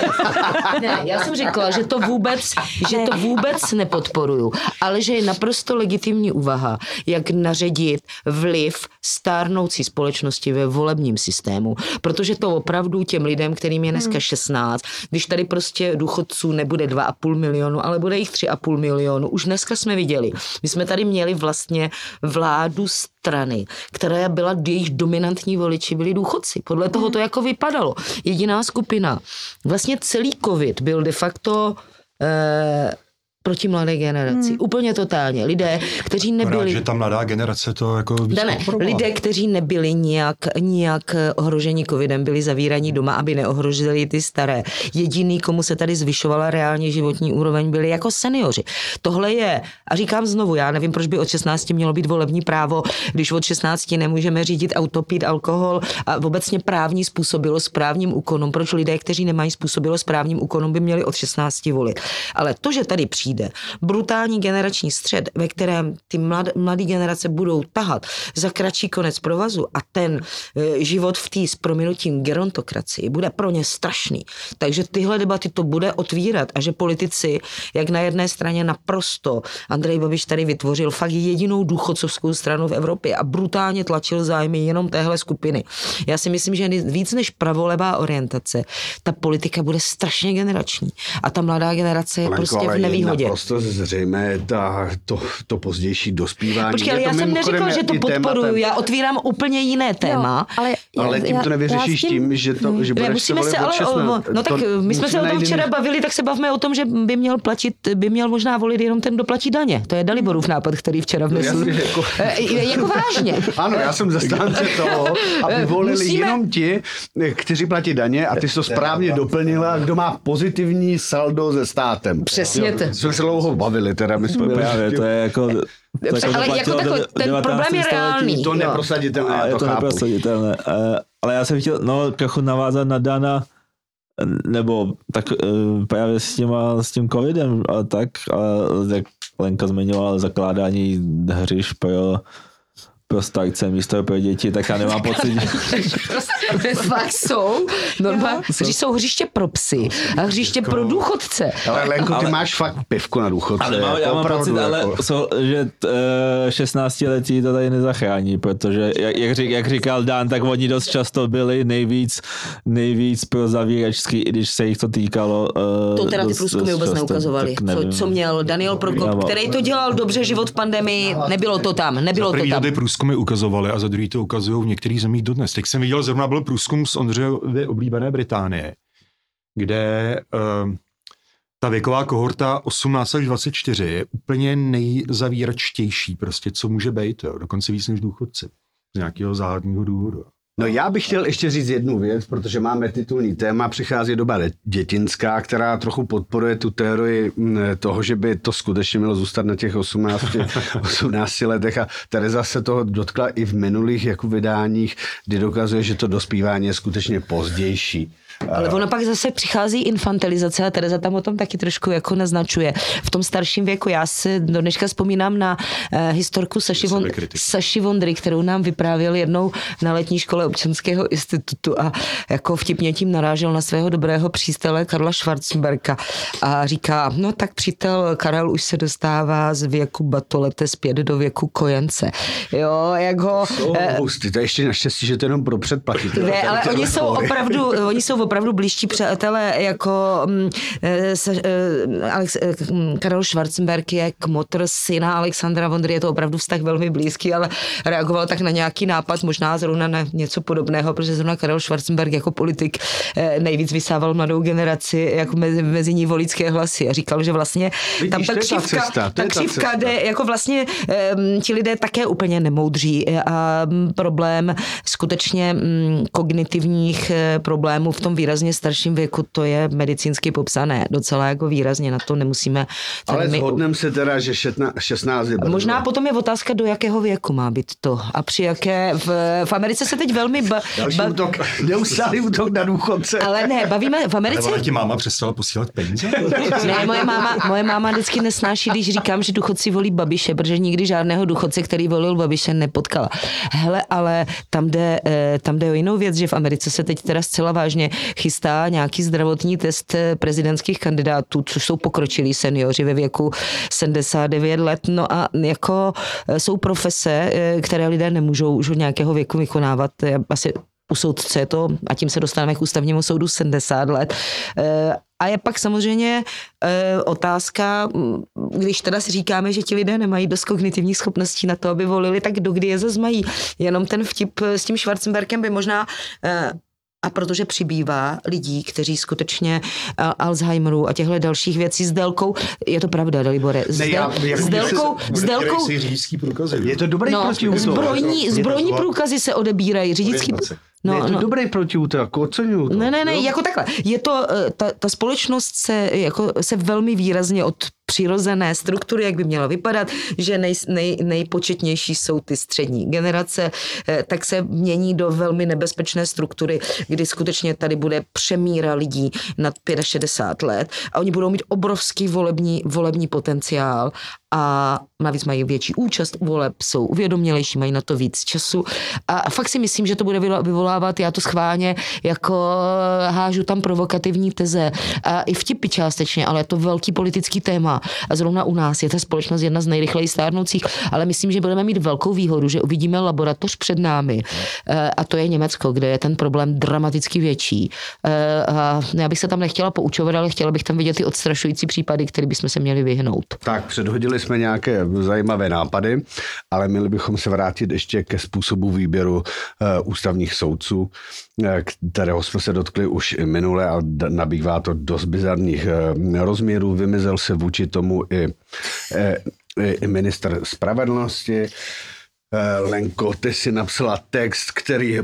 Já jsem řekla, že to vůbec nepodporuju, ale že je naprosto legitimní úvaha, jak naředit vliv stárnoucí společnosti ve volebním systému, protože to opravdu těm lidem, kterým je dneska 16, když tady prostě důchodců nebude 2,5 milionu, ale bude jich 3,5 milionu, už dneska jsme viděli. My jsme tady měli vlastně vládu strany, která byla, jejich dominantní voliči byli důchodci. Podle toho to jako vypadalo. Jediná skupina. Vlastně celý covid byl de facto proti mladé generaci. Úplně totálně. Lidé, kteří nebyli... Že ta mladá generace to jako... lidé, kteří nebyli nijak ohroženi covidem, byli zavíraní doma, aby neohrožili ty staré. Jediný, komu se tady zvyšovala reálně životní úroveň, byli jako seniori. Tohle je, a říkám znovu, já nevím, proč by od 16 mělo být volební právo, když od 16 nemůžeme řídit auto, pít alkohol a obecně právní způsobilost správním úkonům. Proč lidé, kteří nemají způsobilost správním úkonům, by měli od 16 volit. Ale to, že tady přijde brutální generační střed, ve kterém ty mladé generace budou tahat za kratší konec provazu a ten život v té s prominutím gerontokracii bude pro ně strašný. Takže tyhle debaty to bude otvírat a že politici, jak na jedné straně naprosto Andrej Babiš tady vytvořil fakt jedinou důchodcovskou stranu v Evropě a brutálně tlačil zájmy jenom téhle skupiny. Já si myslím, že víc než pravolevá orientace, ta politika bude strašně generační a ta mladá generace je prostě v nevýhodě. Prostě zřejmě to pozdější dospívání. Počkej, ale já jsem neříkal, že to podporuju, já otvírám úplně jiné téma. Ale tím to nevyřešíš tím, že budeš se volit od 16. No tak my jsme se o tom včera bavili, tak se bavme o tom, že by měl možná volit jenom ten, kdo platí daně. To je Daliborův nápad, který včera vnesl. Jako vážně. Ano, já jsem zastánce toho, aby volili jenom ti, kteří platí daně a ty jsi to správně doplnila, kdo má pozitivní saldo se státem. Přesně. Jsme se dlouho bavili, teda my jsme byli. To je jako... Ale jako ten problém je reálný. To neprosaditelné, je to neprosaditelné. Ale já jsem chtěl trochu navázat na Dana, nebo tak právě s tím covidem, ale tak, jak Lenka zmiňovala zakládání hřiš pro pro starce místo pro děti, tak já nemám pocit. Fakt jsou. Normálně, jsou hřiště pro psy a hřiště pro důchodce. Ale Lenko, ty máš fakt pivku na důchodce. Ale já mám pocit, že 16letí to tady nezachrání, protože jak říkal Dan, tak oni dost často byli nejvíc pro zavíračský, i když se jich to týkalo. To teda ty průzkumy vůbec neukazovali. Co měl Daniel Prokop, který to dělal dobře, život v pandemii, nebylo to tam. Za ty průzkumy ukazovaly a za druhý to ukazují v některých zemích dodnes. Teď jsem viděl, zrovna byl průzkum z Ondřejovy oblíbené Británie, kde ta věková kohorta 18 až 24 je úplně nejzavíračtější, prostě, co může být, jo, dokonce víc než důchodci. Z nějakého záhadného důvodu. No já bych chtěl ještě říct jednu věc, protože máme titulní téma, přichází doba dětinská, která trochu podporuje tu teorii toho, že by to skutečně mělo zůstat na těch 18 letech a Tereza se toho dotkla i v minulých jako vydáních, kdy dokazuje, že to dospívání je skutečně pozdější. Ale ono pak zase přichází infantilizace a Tereza tam o tom taky trošku jako naznačuje. V tom starším věku já si do dneška vzpomínám na historku Saši Vondry, kterou nám vyprávěl jednou na letní škole občanského institutu a jako vtipně tím narážel na svého dobrého přítele Karla Schwarzenberga a říká, no tak přítel Karel už se dostává z věku batolete zpět do věku kojence. Jo, jak ho... To je ještě naštěstí, že to jenom pro předplatitele. Ne, ale oni jsou opravdu blížší přátelé, jako Karel Schwarzenberg je kmotr syna Alexandra Vondry, je to opravdu vztah velmi blízký, ale reagoval tak na nějaký nápad, možná zrovna na něco podobného, protože zrovna Karel Schwarzenberg jako politik nejvíc vysával mladou generaci jako mezi ní voličské hlasy a říkal, že vlastně tam ta křivka jde, jako vlastně ti lidé také úplně nemoudří a problém skutečně kognitivních problémů v tom výrazně starším věku, to je medicínsky popsané. Docela jako výrazně, na to nemusíme... Ale shodneme se teda, že 16 je brzo. Možná potom je otázka, do jakého věku má být to. A při jaké... V Americe se teď velmi... Neustálý útok na důchodce. Ale ne, bavíme v Americe... Ale ti máma přestala posílat peníze? Ne, moje máma vždycky nesnáší, když říkám, že důchodci volí Babiše, protože nikdy žádného důchodce, který volil Babiše, nepotkala. Hele, ale tam jde o jinou věc, že v Americe se teď teda zcela vážně chystá nějaký zdravotní test prezidentských kandidátů, což jsou pokročilí seniori ve věku 79 let. No a jako jsou profese, které lidé nemůžou už od nějakého věku vykonávat. Asi u soudce je to, a tím se dostaneme k ústavnímu soudu, 70 let. A je pak samozřejmě otázka, když teda si říkáme, že ti lidé nemají dost kognitivních schopností na to, aby volili, tak dokdy je zase mají. Jenom ten vtip s tím Schwarzenbergem by možná... A protože přibývá lidí, kteří skutečně Alzheimeru a těchto dalších věcí s délkou, je to pravda, Dalibore, s délkou... Je to dobrý protiútok. Zbrojní průkazy se odebírají, řidičský... No, je to dobrý protiútok, oceňuju to. Ne, jako takhle. Je to, ta společnost se velmi výrazně od přirozené struktury, jak by měla vypadat, že nejpočetnější jsou ty střední generace, tak se mění do velmi nebezpečné struktury, kdy skutečně tady bude přemíra lidí nad 65 let a oni budou mít obrovský volební potenciál a navíc mají větší účast u voleb, jsou uvědomělejší, mají na to víc času a fakt si myslím, že to bude vyvolávat, já to schválně jako hážu tam provokativní teze a i vtipy částečně, ale je to velký politický téma a zrovna u nás je ta společnost jedna z nejrychleji stárnoucích, ale myslím, že budeme mít velkou výhodu, že uvidíme laboratoř před námi a to je Německo, kde je ten problém dramaticky větší. A já bych se tam nechtěla poučovat, ale chtěla bych tam vidět ty odstrašující případy, které bychom se měli vyhnout. Tak, předhodili jsme nějaké zajímavé nápady, ale měli bychom se vrátit ještě ke způsobu výběru ústavních soudců, kterého jsme se dotkli už i minule a nabývá to dost bizarních rozměrů. Vymizel se vůči tomu i ministr spravedlnosti. Lenko, ty si napsala text, který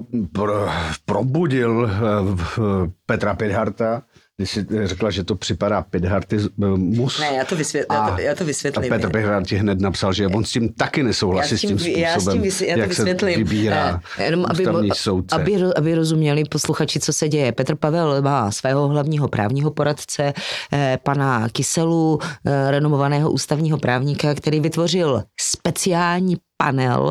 probudil Petra Pithardta. Když jsi řekla, že to připadá Pithardismus. Ne, já to vysvětlím. A Petr Pithard ti hned napsal, že on s tím taky nesouhlasí s tím způsobem, jak se vybírá ústavní soudce. Aby rozuměli posluchači, co se děje. Petr Pavel má svého hlavního právního poradce, pana Kyselu, renomovaného ústavního právníka, který vytvořil speciální panel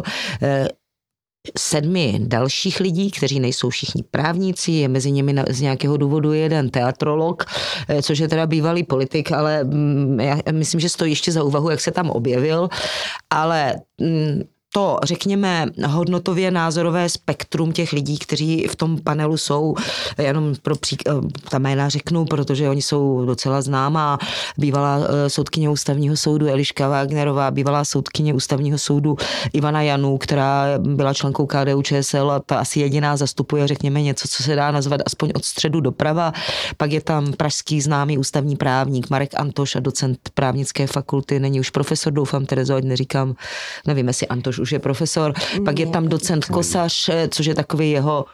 7 dalších lidí, kteří nejsou všichni právníci, je mezi nimi z nějakého důvodu jeden teatrolog, což je teda bývalý politik, ale já myslím, že stojí ještě za úvahu, jak se tam objevil, ale to, řekněme, hodnotově názorové spektrum těch lidí, kteří v tom panelu jsou, jenom pro ta jména řeknu, protože oni jsou docela známá, bývalá soudkyně ústavního soudu Eliška Wagnerová, bývalá soudkyně ústavního soudu Ivana Janů, která byla členkou KDU-ČSL a ta asi jediná zastupuje, řekněme, něco, co se dá nazvat aspoň od středu doprava. Pak je tam pražský známý ústavní právník Marek Antoš a docent právnické fakulty, není už profesor, doufám, Terezo, ať neříkám, nevím, jestli Antoš už je profesor, pak je tam docent Kosař, což je takový jeho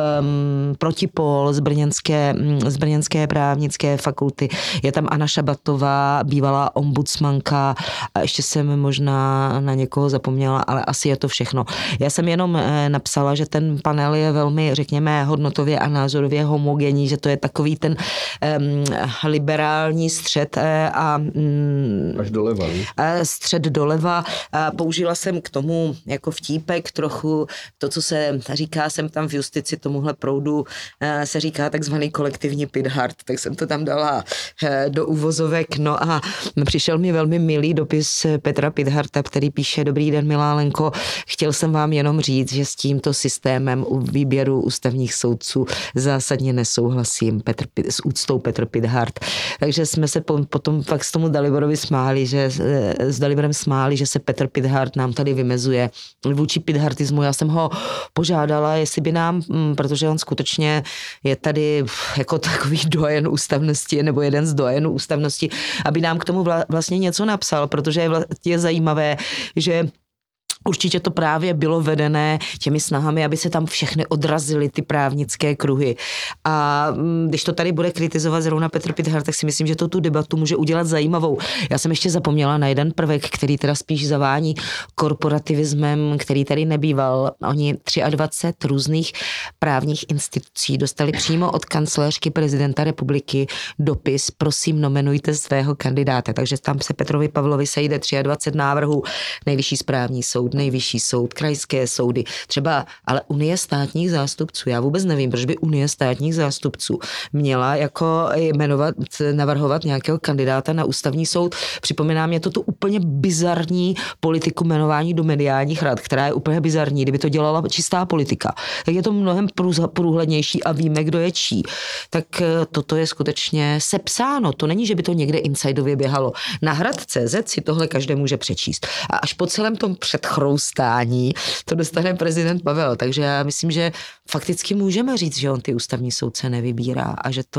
protipol z brněnské právnické fakulty. Je tam Anna Šabatová, bývalá ombudsmanka a ještě jsem možná na někoho zapomněla, ale asi je to všechno. Já jsem jenom napsala, že ten panel je velmi, řekněme, hodnotově a názorově homogenní, že to je takový ten liberální střed a až doleva, střed doleva. Použila jsem k tomu jako vtípek trochu to, co se říká, jsem tam v justici tomuhle proudu, se říká takzvaný kolektivní Pithart, tak jsem to tam dala do uvozovek. No a přišel mi velmi milý dopis Petra Pitharta, který píše: Dobrý den, milá Lenko, chtěl jsem vám jenom říct, že s tímto systémem u výběru ústavních soudců zásadně nesouhlasím. S úctou Petr Pithart. Takže jsme se potom fakt s tomu Daliborovi smáli, s Daliborem smáli, že se Petr Pithart nám tady vymezuje vůči pithartismu. Já jsem ho požádala, jestli by nám, protože on skutečně je tady jako takový doyen ústavnosti, nebo jeden z dojenů ústavnosti, aby nám k tomu vlastně něco napsal, protože je zajímavé, že určitě to právě bylo vedené těmi snahami, aby se tam všechny odrazily ty právnické kruhy. A když to tady bude kritizovat zrovna Petr Pithart, tak si myslím, že to tu debatu může udělat zajímavou. Já jsem ještě zapomněla na jeden prvek, který teda spíš zavání korporativismem, který tady nebýval. Oni 23 různých právních institucí dostali přímo od kancléřky prezidenta republiky dopis: prosím, nominujte svého kandidáta. Takže tam se Petrovi Pavlovi sejde 23 návrhů, Nejvyšší správní soud, Nejvyšší soud, krajské soudy, třeba ale Unie státních zástupců. Já vůbec nevím, proč by Unie státních zástupců měla jako navrhovat nějakého kandidáta na ústavní soud. Připomíná mě to tu úplně bizarní politiku jmenování do mediálních rad, která je úplně bizarní. Kdyby to dělala čistá politika, tak je to mnohem průhlednější a víme, kdo je čí. Tak toto je skutečně sepsáno. To není, že by to někde insidově běhalo. Na Hrad.cz si tohle každý může přečíst. A až po celém tom předchroustání to dostane prezident Pavel. Takže já myslím, že fakticky můžeme říct, že on ty ústavní soudce nevybírá a že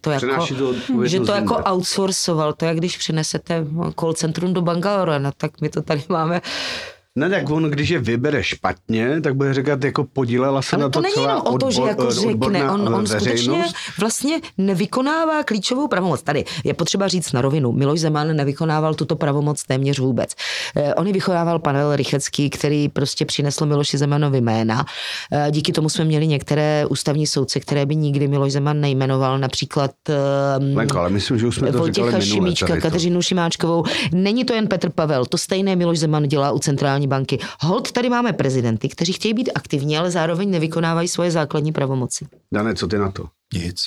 to jako outsourcoval. To jak když přinesete call centrum do Bangalore, no tak my to tady máme. Ne, tak on, když je vybere špatně, tak bude říkat, jako podílela se ale na to celá řekne, on skutečně vlastně nevykonává klíčovou pravomoc. Tady je potřeba říct na rovinu, Miloš Zeman nevykonával tuto pravomoc téměř vůbec. On ji vykonával Pavel Rychetský, který prostě přinesl Miloši Zemanovi jména. Díky tomu jsme měli některé ústavní soudce, které by nikdy Miloš Zeman nejmenoval, například Lenko, ale myslím, že už jsme to říkali Šimíčka, Kateřinu Šimáčkovou. Není to jen Petr Pavel, to stejné Miloš Zeman dělá u centrální banky. Holt tady máme prezidenty, kteří chtějí být aktivní, ale zároveň nevykonávají svoje základní pravomoci. Dane, co ty na to? Nic.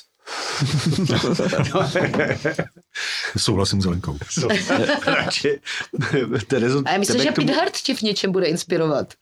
Souhlasím s Lenkou. A já myslím, že Pithart tě v něčem bude inspirovat.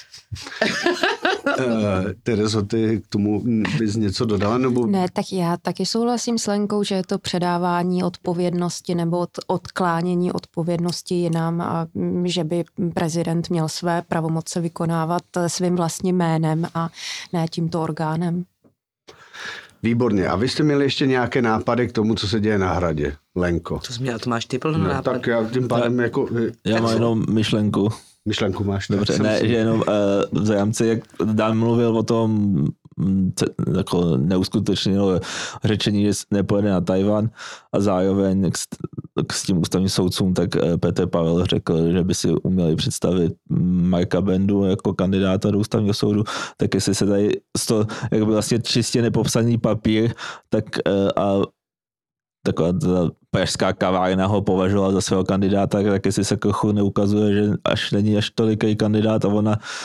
Terezo, ty k tomu bys něco dodala? Nebo... Ne, tak já taky souhlasím s Lenkou, že je to předávání odpovědnosti nebo odklánění odpovědnosti jinam a že by prezident měl své pravomoce vykonávat svým vlastním jménem a ne tímto orgánem. Výborně. A vy jste měli ještě nějaké nápady k tomu, co se děje na Hradě, Lenko? To máš ty plno nápad. Tak já tím pádem jako... Já mám jenom myšlenku. Myšlenku máš? Dobře, ne, že jenom v zájemci, jak Dan mluvil o tom jako neuskutečnilo řečení, že nepojede na Tajvan a zároveň s tím ústavním soudcům, tak Petr Pavel řekl, že by si uměli představit Marka Bendu jako kandidáta do ústavního soudu, tak jestli se tady jak by vlastně čistě nepopsaný papír, tak a taková pražská kavárna ho považovala za svého kandidáta, tak jestli se trochu neukazuje, že není až toliký kandidát a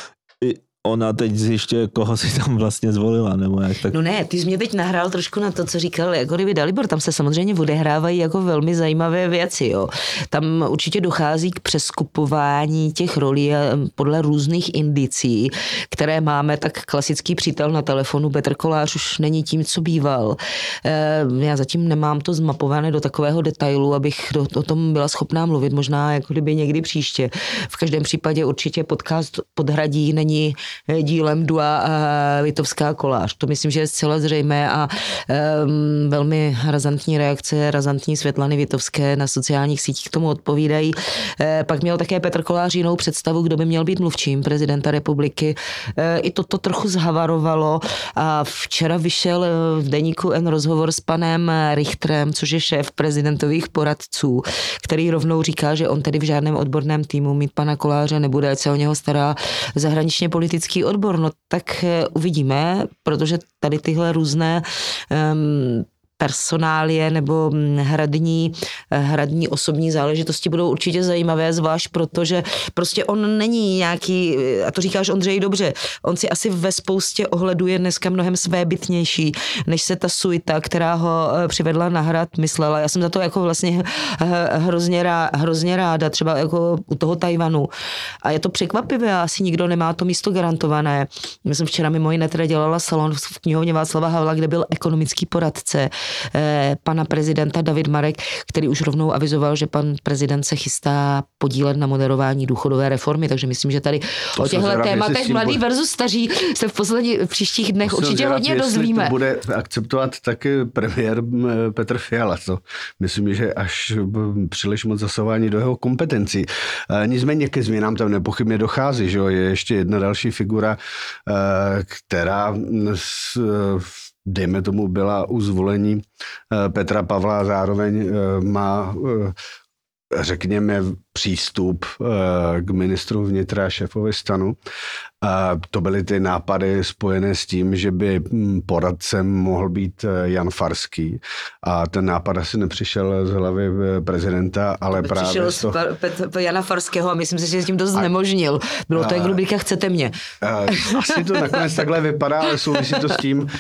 ona teď zjišťuje, koho si tam vlastně zvolila, nebo jak tak. No ne, ty jsi mě teď nahrál trošku na to, co říkal jako kdyby Dalibor, tam se samozřejmě odehrávají jako velmi zajímavé věci, jo. Tam určitě dochází k přeskupování těch rolí podle různých indicí, které máme, tak klasický přítel na telefonu Petr Kolář už není tím, co býval. Já zatím nemám to zmapované do takového detailu, abych o tom byla schopná mluvit, možná jako kdyby někdy příště. V každém případě určitě podcast Podhradí není dílem dua Vitovská Kolář. To myslím, že je zcela zřejmé a velmi razantní reakce, razantní Světlany Vitovské na sociálních sítích k tomu odpovídají. Pak měl také Petr Kolář jinou představu, kdo by měl být mluvčím prezidenta republiky. I toto trochu zhavarovalo a včera vyšel v deníku N rozhovor s panem Richterem, což je šéf prezidentových poradců, který rovnou říká, že on tedy v žádném odborném týmu mít pana Koláře nebude, ať se o něho stará zahraničně politický odbor. No tak uvidíme, protože tady tyhle různé personálie nebo hradní osobní záležitosti budou určitě zajímavé, zvlášť protože prostě on není nějaký, a to říkáš Ondřej dobře, on si asi ve spoustě ohledů je dneska mnohem svébytnější, než se ta suita, která ho přivedla na hrad, myslela. Já jsem za to jako vlastně hrozně ráda, třeba jako u toho Tajvanu. A je to překvapivé, asi nikdo nemá to místo garantované. Já jsem včera mimo jiné teda dělala salon v knihovně Václava Havla, kde byl ekonomický poradce pana prezidenta David Marek, který už rovnou avizoval, že pan prezident se chystá podílet na moderování důchodové reformy, takže myslím, že tady o těchto tématech mladý versus staří se v příštích dnech určitě hodně dozvíme. To bude akceptovat taky premiér Petr Fiala. To myslím, že až příliš moc zasování do jeho kompetencí. Nicméně ke změnám tam nepochybně dochází, že jo? Je ještě jedna další figura, která dejme tomu byla u zvolení Petra Pavla a zároveň má řekněme přístup k ministru vnitra a šéfovi STANu. To byly ty nápady spojené s tím, že by poradcem mohl být Jan Farský. A ten nápad asi nepřišel z hlavy prezidenta, ale právě přišel z Jana Farského a myslím si, že s tím dost znemožnil. Bylo to jak rubrika Chcete mě. Asi to nakonec takhle vypadá, ale souvisí to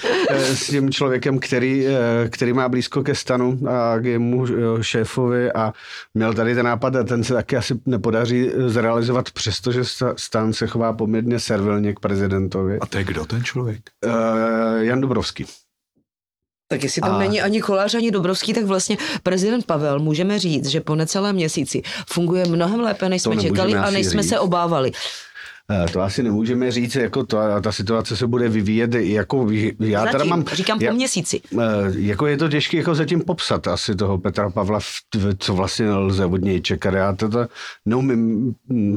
s tím člověkem, který má blízko ke STANu a k jemu šéfovi a měl tady ten nápad a ten se taky asi nepodaří zrealizovat, přestože STAN se chová poměrně servilně k prezidentovi. A to je kdo ten člověk? Jan Dubrovský. Tak jestli tam není ani Kolář, ani Dubrovský, tak vlastně prezident Pavel, můžeme říct, že po necelém měsíci funguje mnohem lépe, než jsme čekali a než jsme se obávali. To asi nemůžeme říct, jako ta situace se bude vyvíjet, jako já zatím, teda mám... Říkám po měsíci. Jako je to těžké jako zatím popsat asi toho Petra Pavla, co vlastně lze od něj čekat. Já to neumím...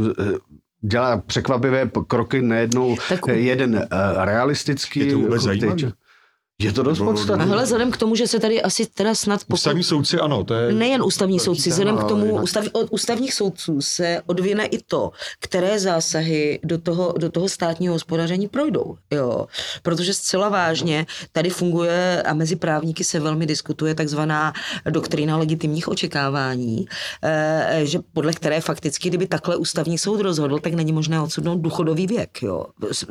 Dělá překvapivé kroky, nejednou jeden realistický... Je to vůbec zajímavé? Je to dost podstatné. Ale vzhledem k tomu, že se tady asi teda snad... Ústavní soudci, ano. To je nejen ústavní soudci, vzhledem k tomu od ústavních soudců se odvine i to, které zásahy do toho státního hospodaření projdou. Jo. Protože zcela vážně tady funguje a mezi právníky se velmi diskutuje takzvaná doktrína legitimních očekávání, že podle které fakticky, kdyby takhle ústavní soud rozhodl, tak není možné odsudnout důchodový věk. Jo.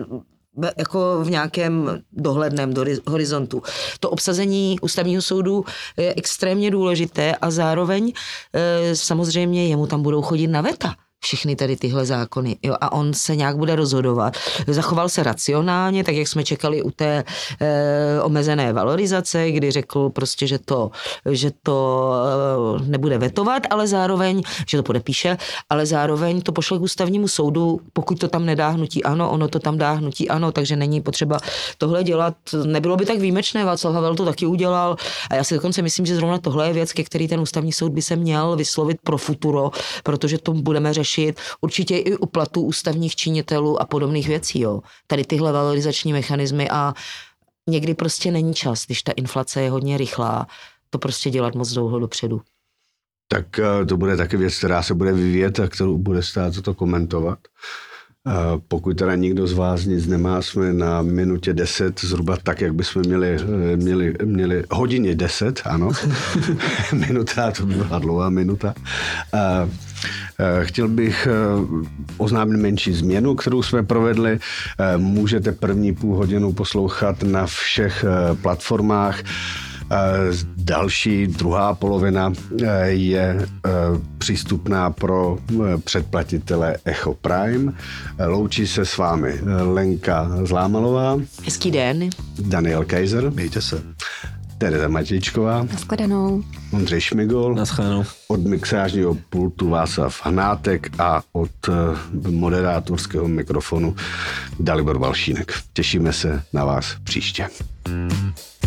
Jako v nějakém dohledném horizontu. To obsazení ústavního soudu je extrémně důležité a zároveň samozřejmě jemu tam budou chodit na veta všechny tady tyhle zákony. Jo, a on se nějak bude rozhodovat. Zachoval se racionálně, tak jak jsme čekali u té omezené valorizace, kdy řekl prostě, že to nebude vetovat, ale zároveň, že to podepíše, ale zároveň to pošle k ústavnímu soudu, pokud to tam nedá hnutí ano, ono to tam dá hnutí ano, takže není potřeba tohle dělat. Nebylo by tak výjimečné, Václav Havel to taky udělal a já si dokonce myslím, že zrovna tohle je věc, ke který ten ústavní soud by se měl vyslovit pro futuro, protože to budeme řešit určitě i u platů ústavních činitelů a podobných věcí. Jo. Tady tyhle valorizační mechanismy a někdy prostě není čas, když ta inflace je hodně rychlá, to prostě dělat moc dlouho dopředu. Tak to bude taky věc, která se bude vyvíjet a kterou bude stát to komentovat. Pokud teda nikdo z vás nic nemá, jsme na minutě 10, zhruba tak, jak bychom měli hodině 10, ano. Minuta, to by byla dlouhá minuta. Chtěl bych oznámit menší změnu, kterou jsme provedli. Můžete první půl hodinu poslouchat na všech platformách. Další, druhá polovina je přístupná pro předplatitele Echo Prime. Loučí se s vámi Lenka Zlámalová. Hezký den. Daniel Kejzer. Mějte se. Tereza Matějčková. Nashledanou. Ondřej Šmigol. Nashledanou. Od mixážního pultu Václav Hanátek a od moderátorského mikrofonu Dalibor Valšínek. Těšíme se na vás příště.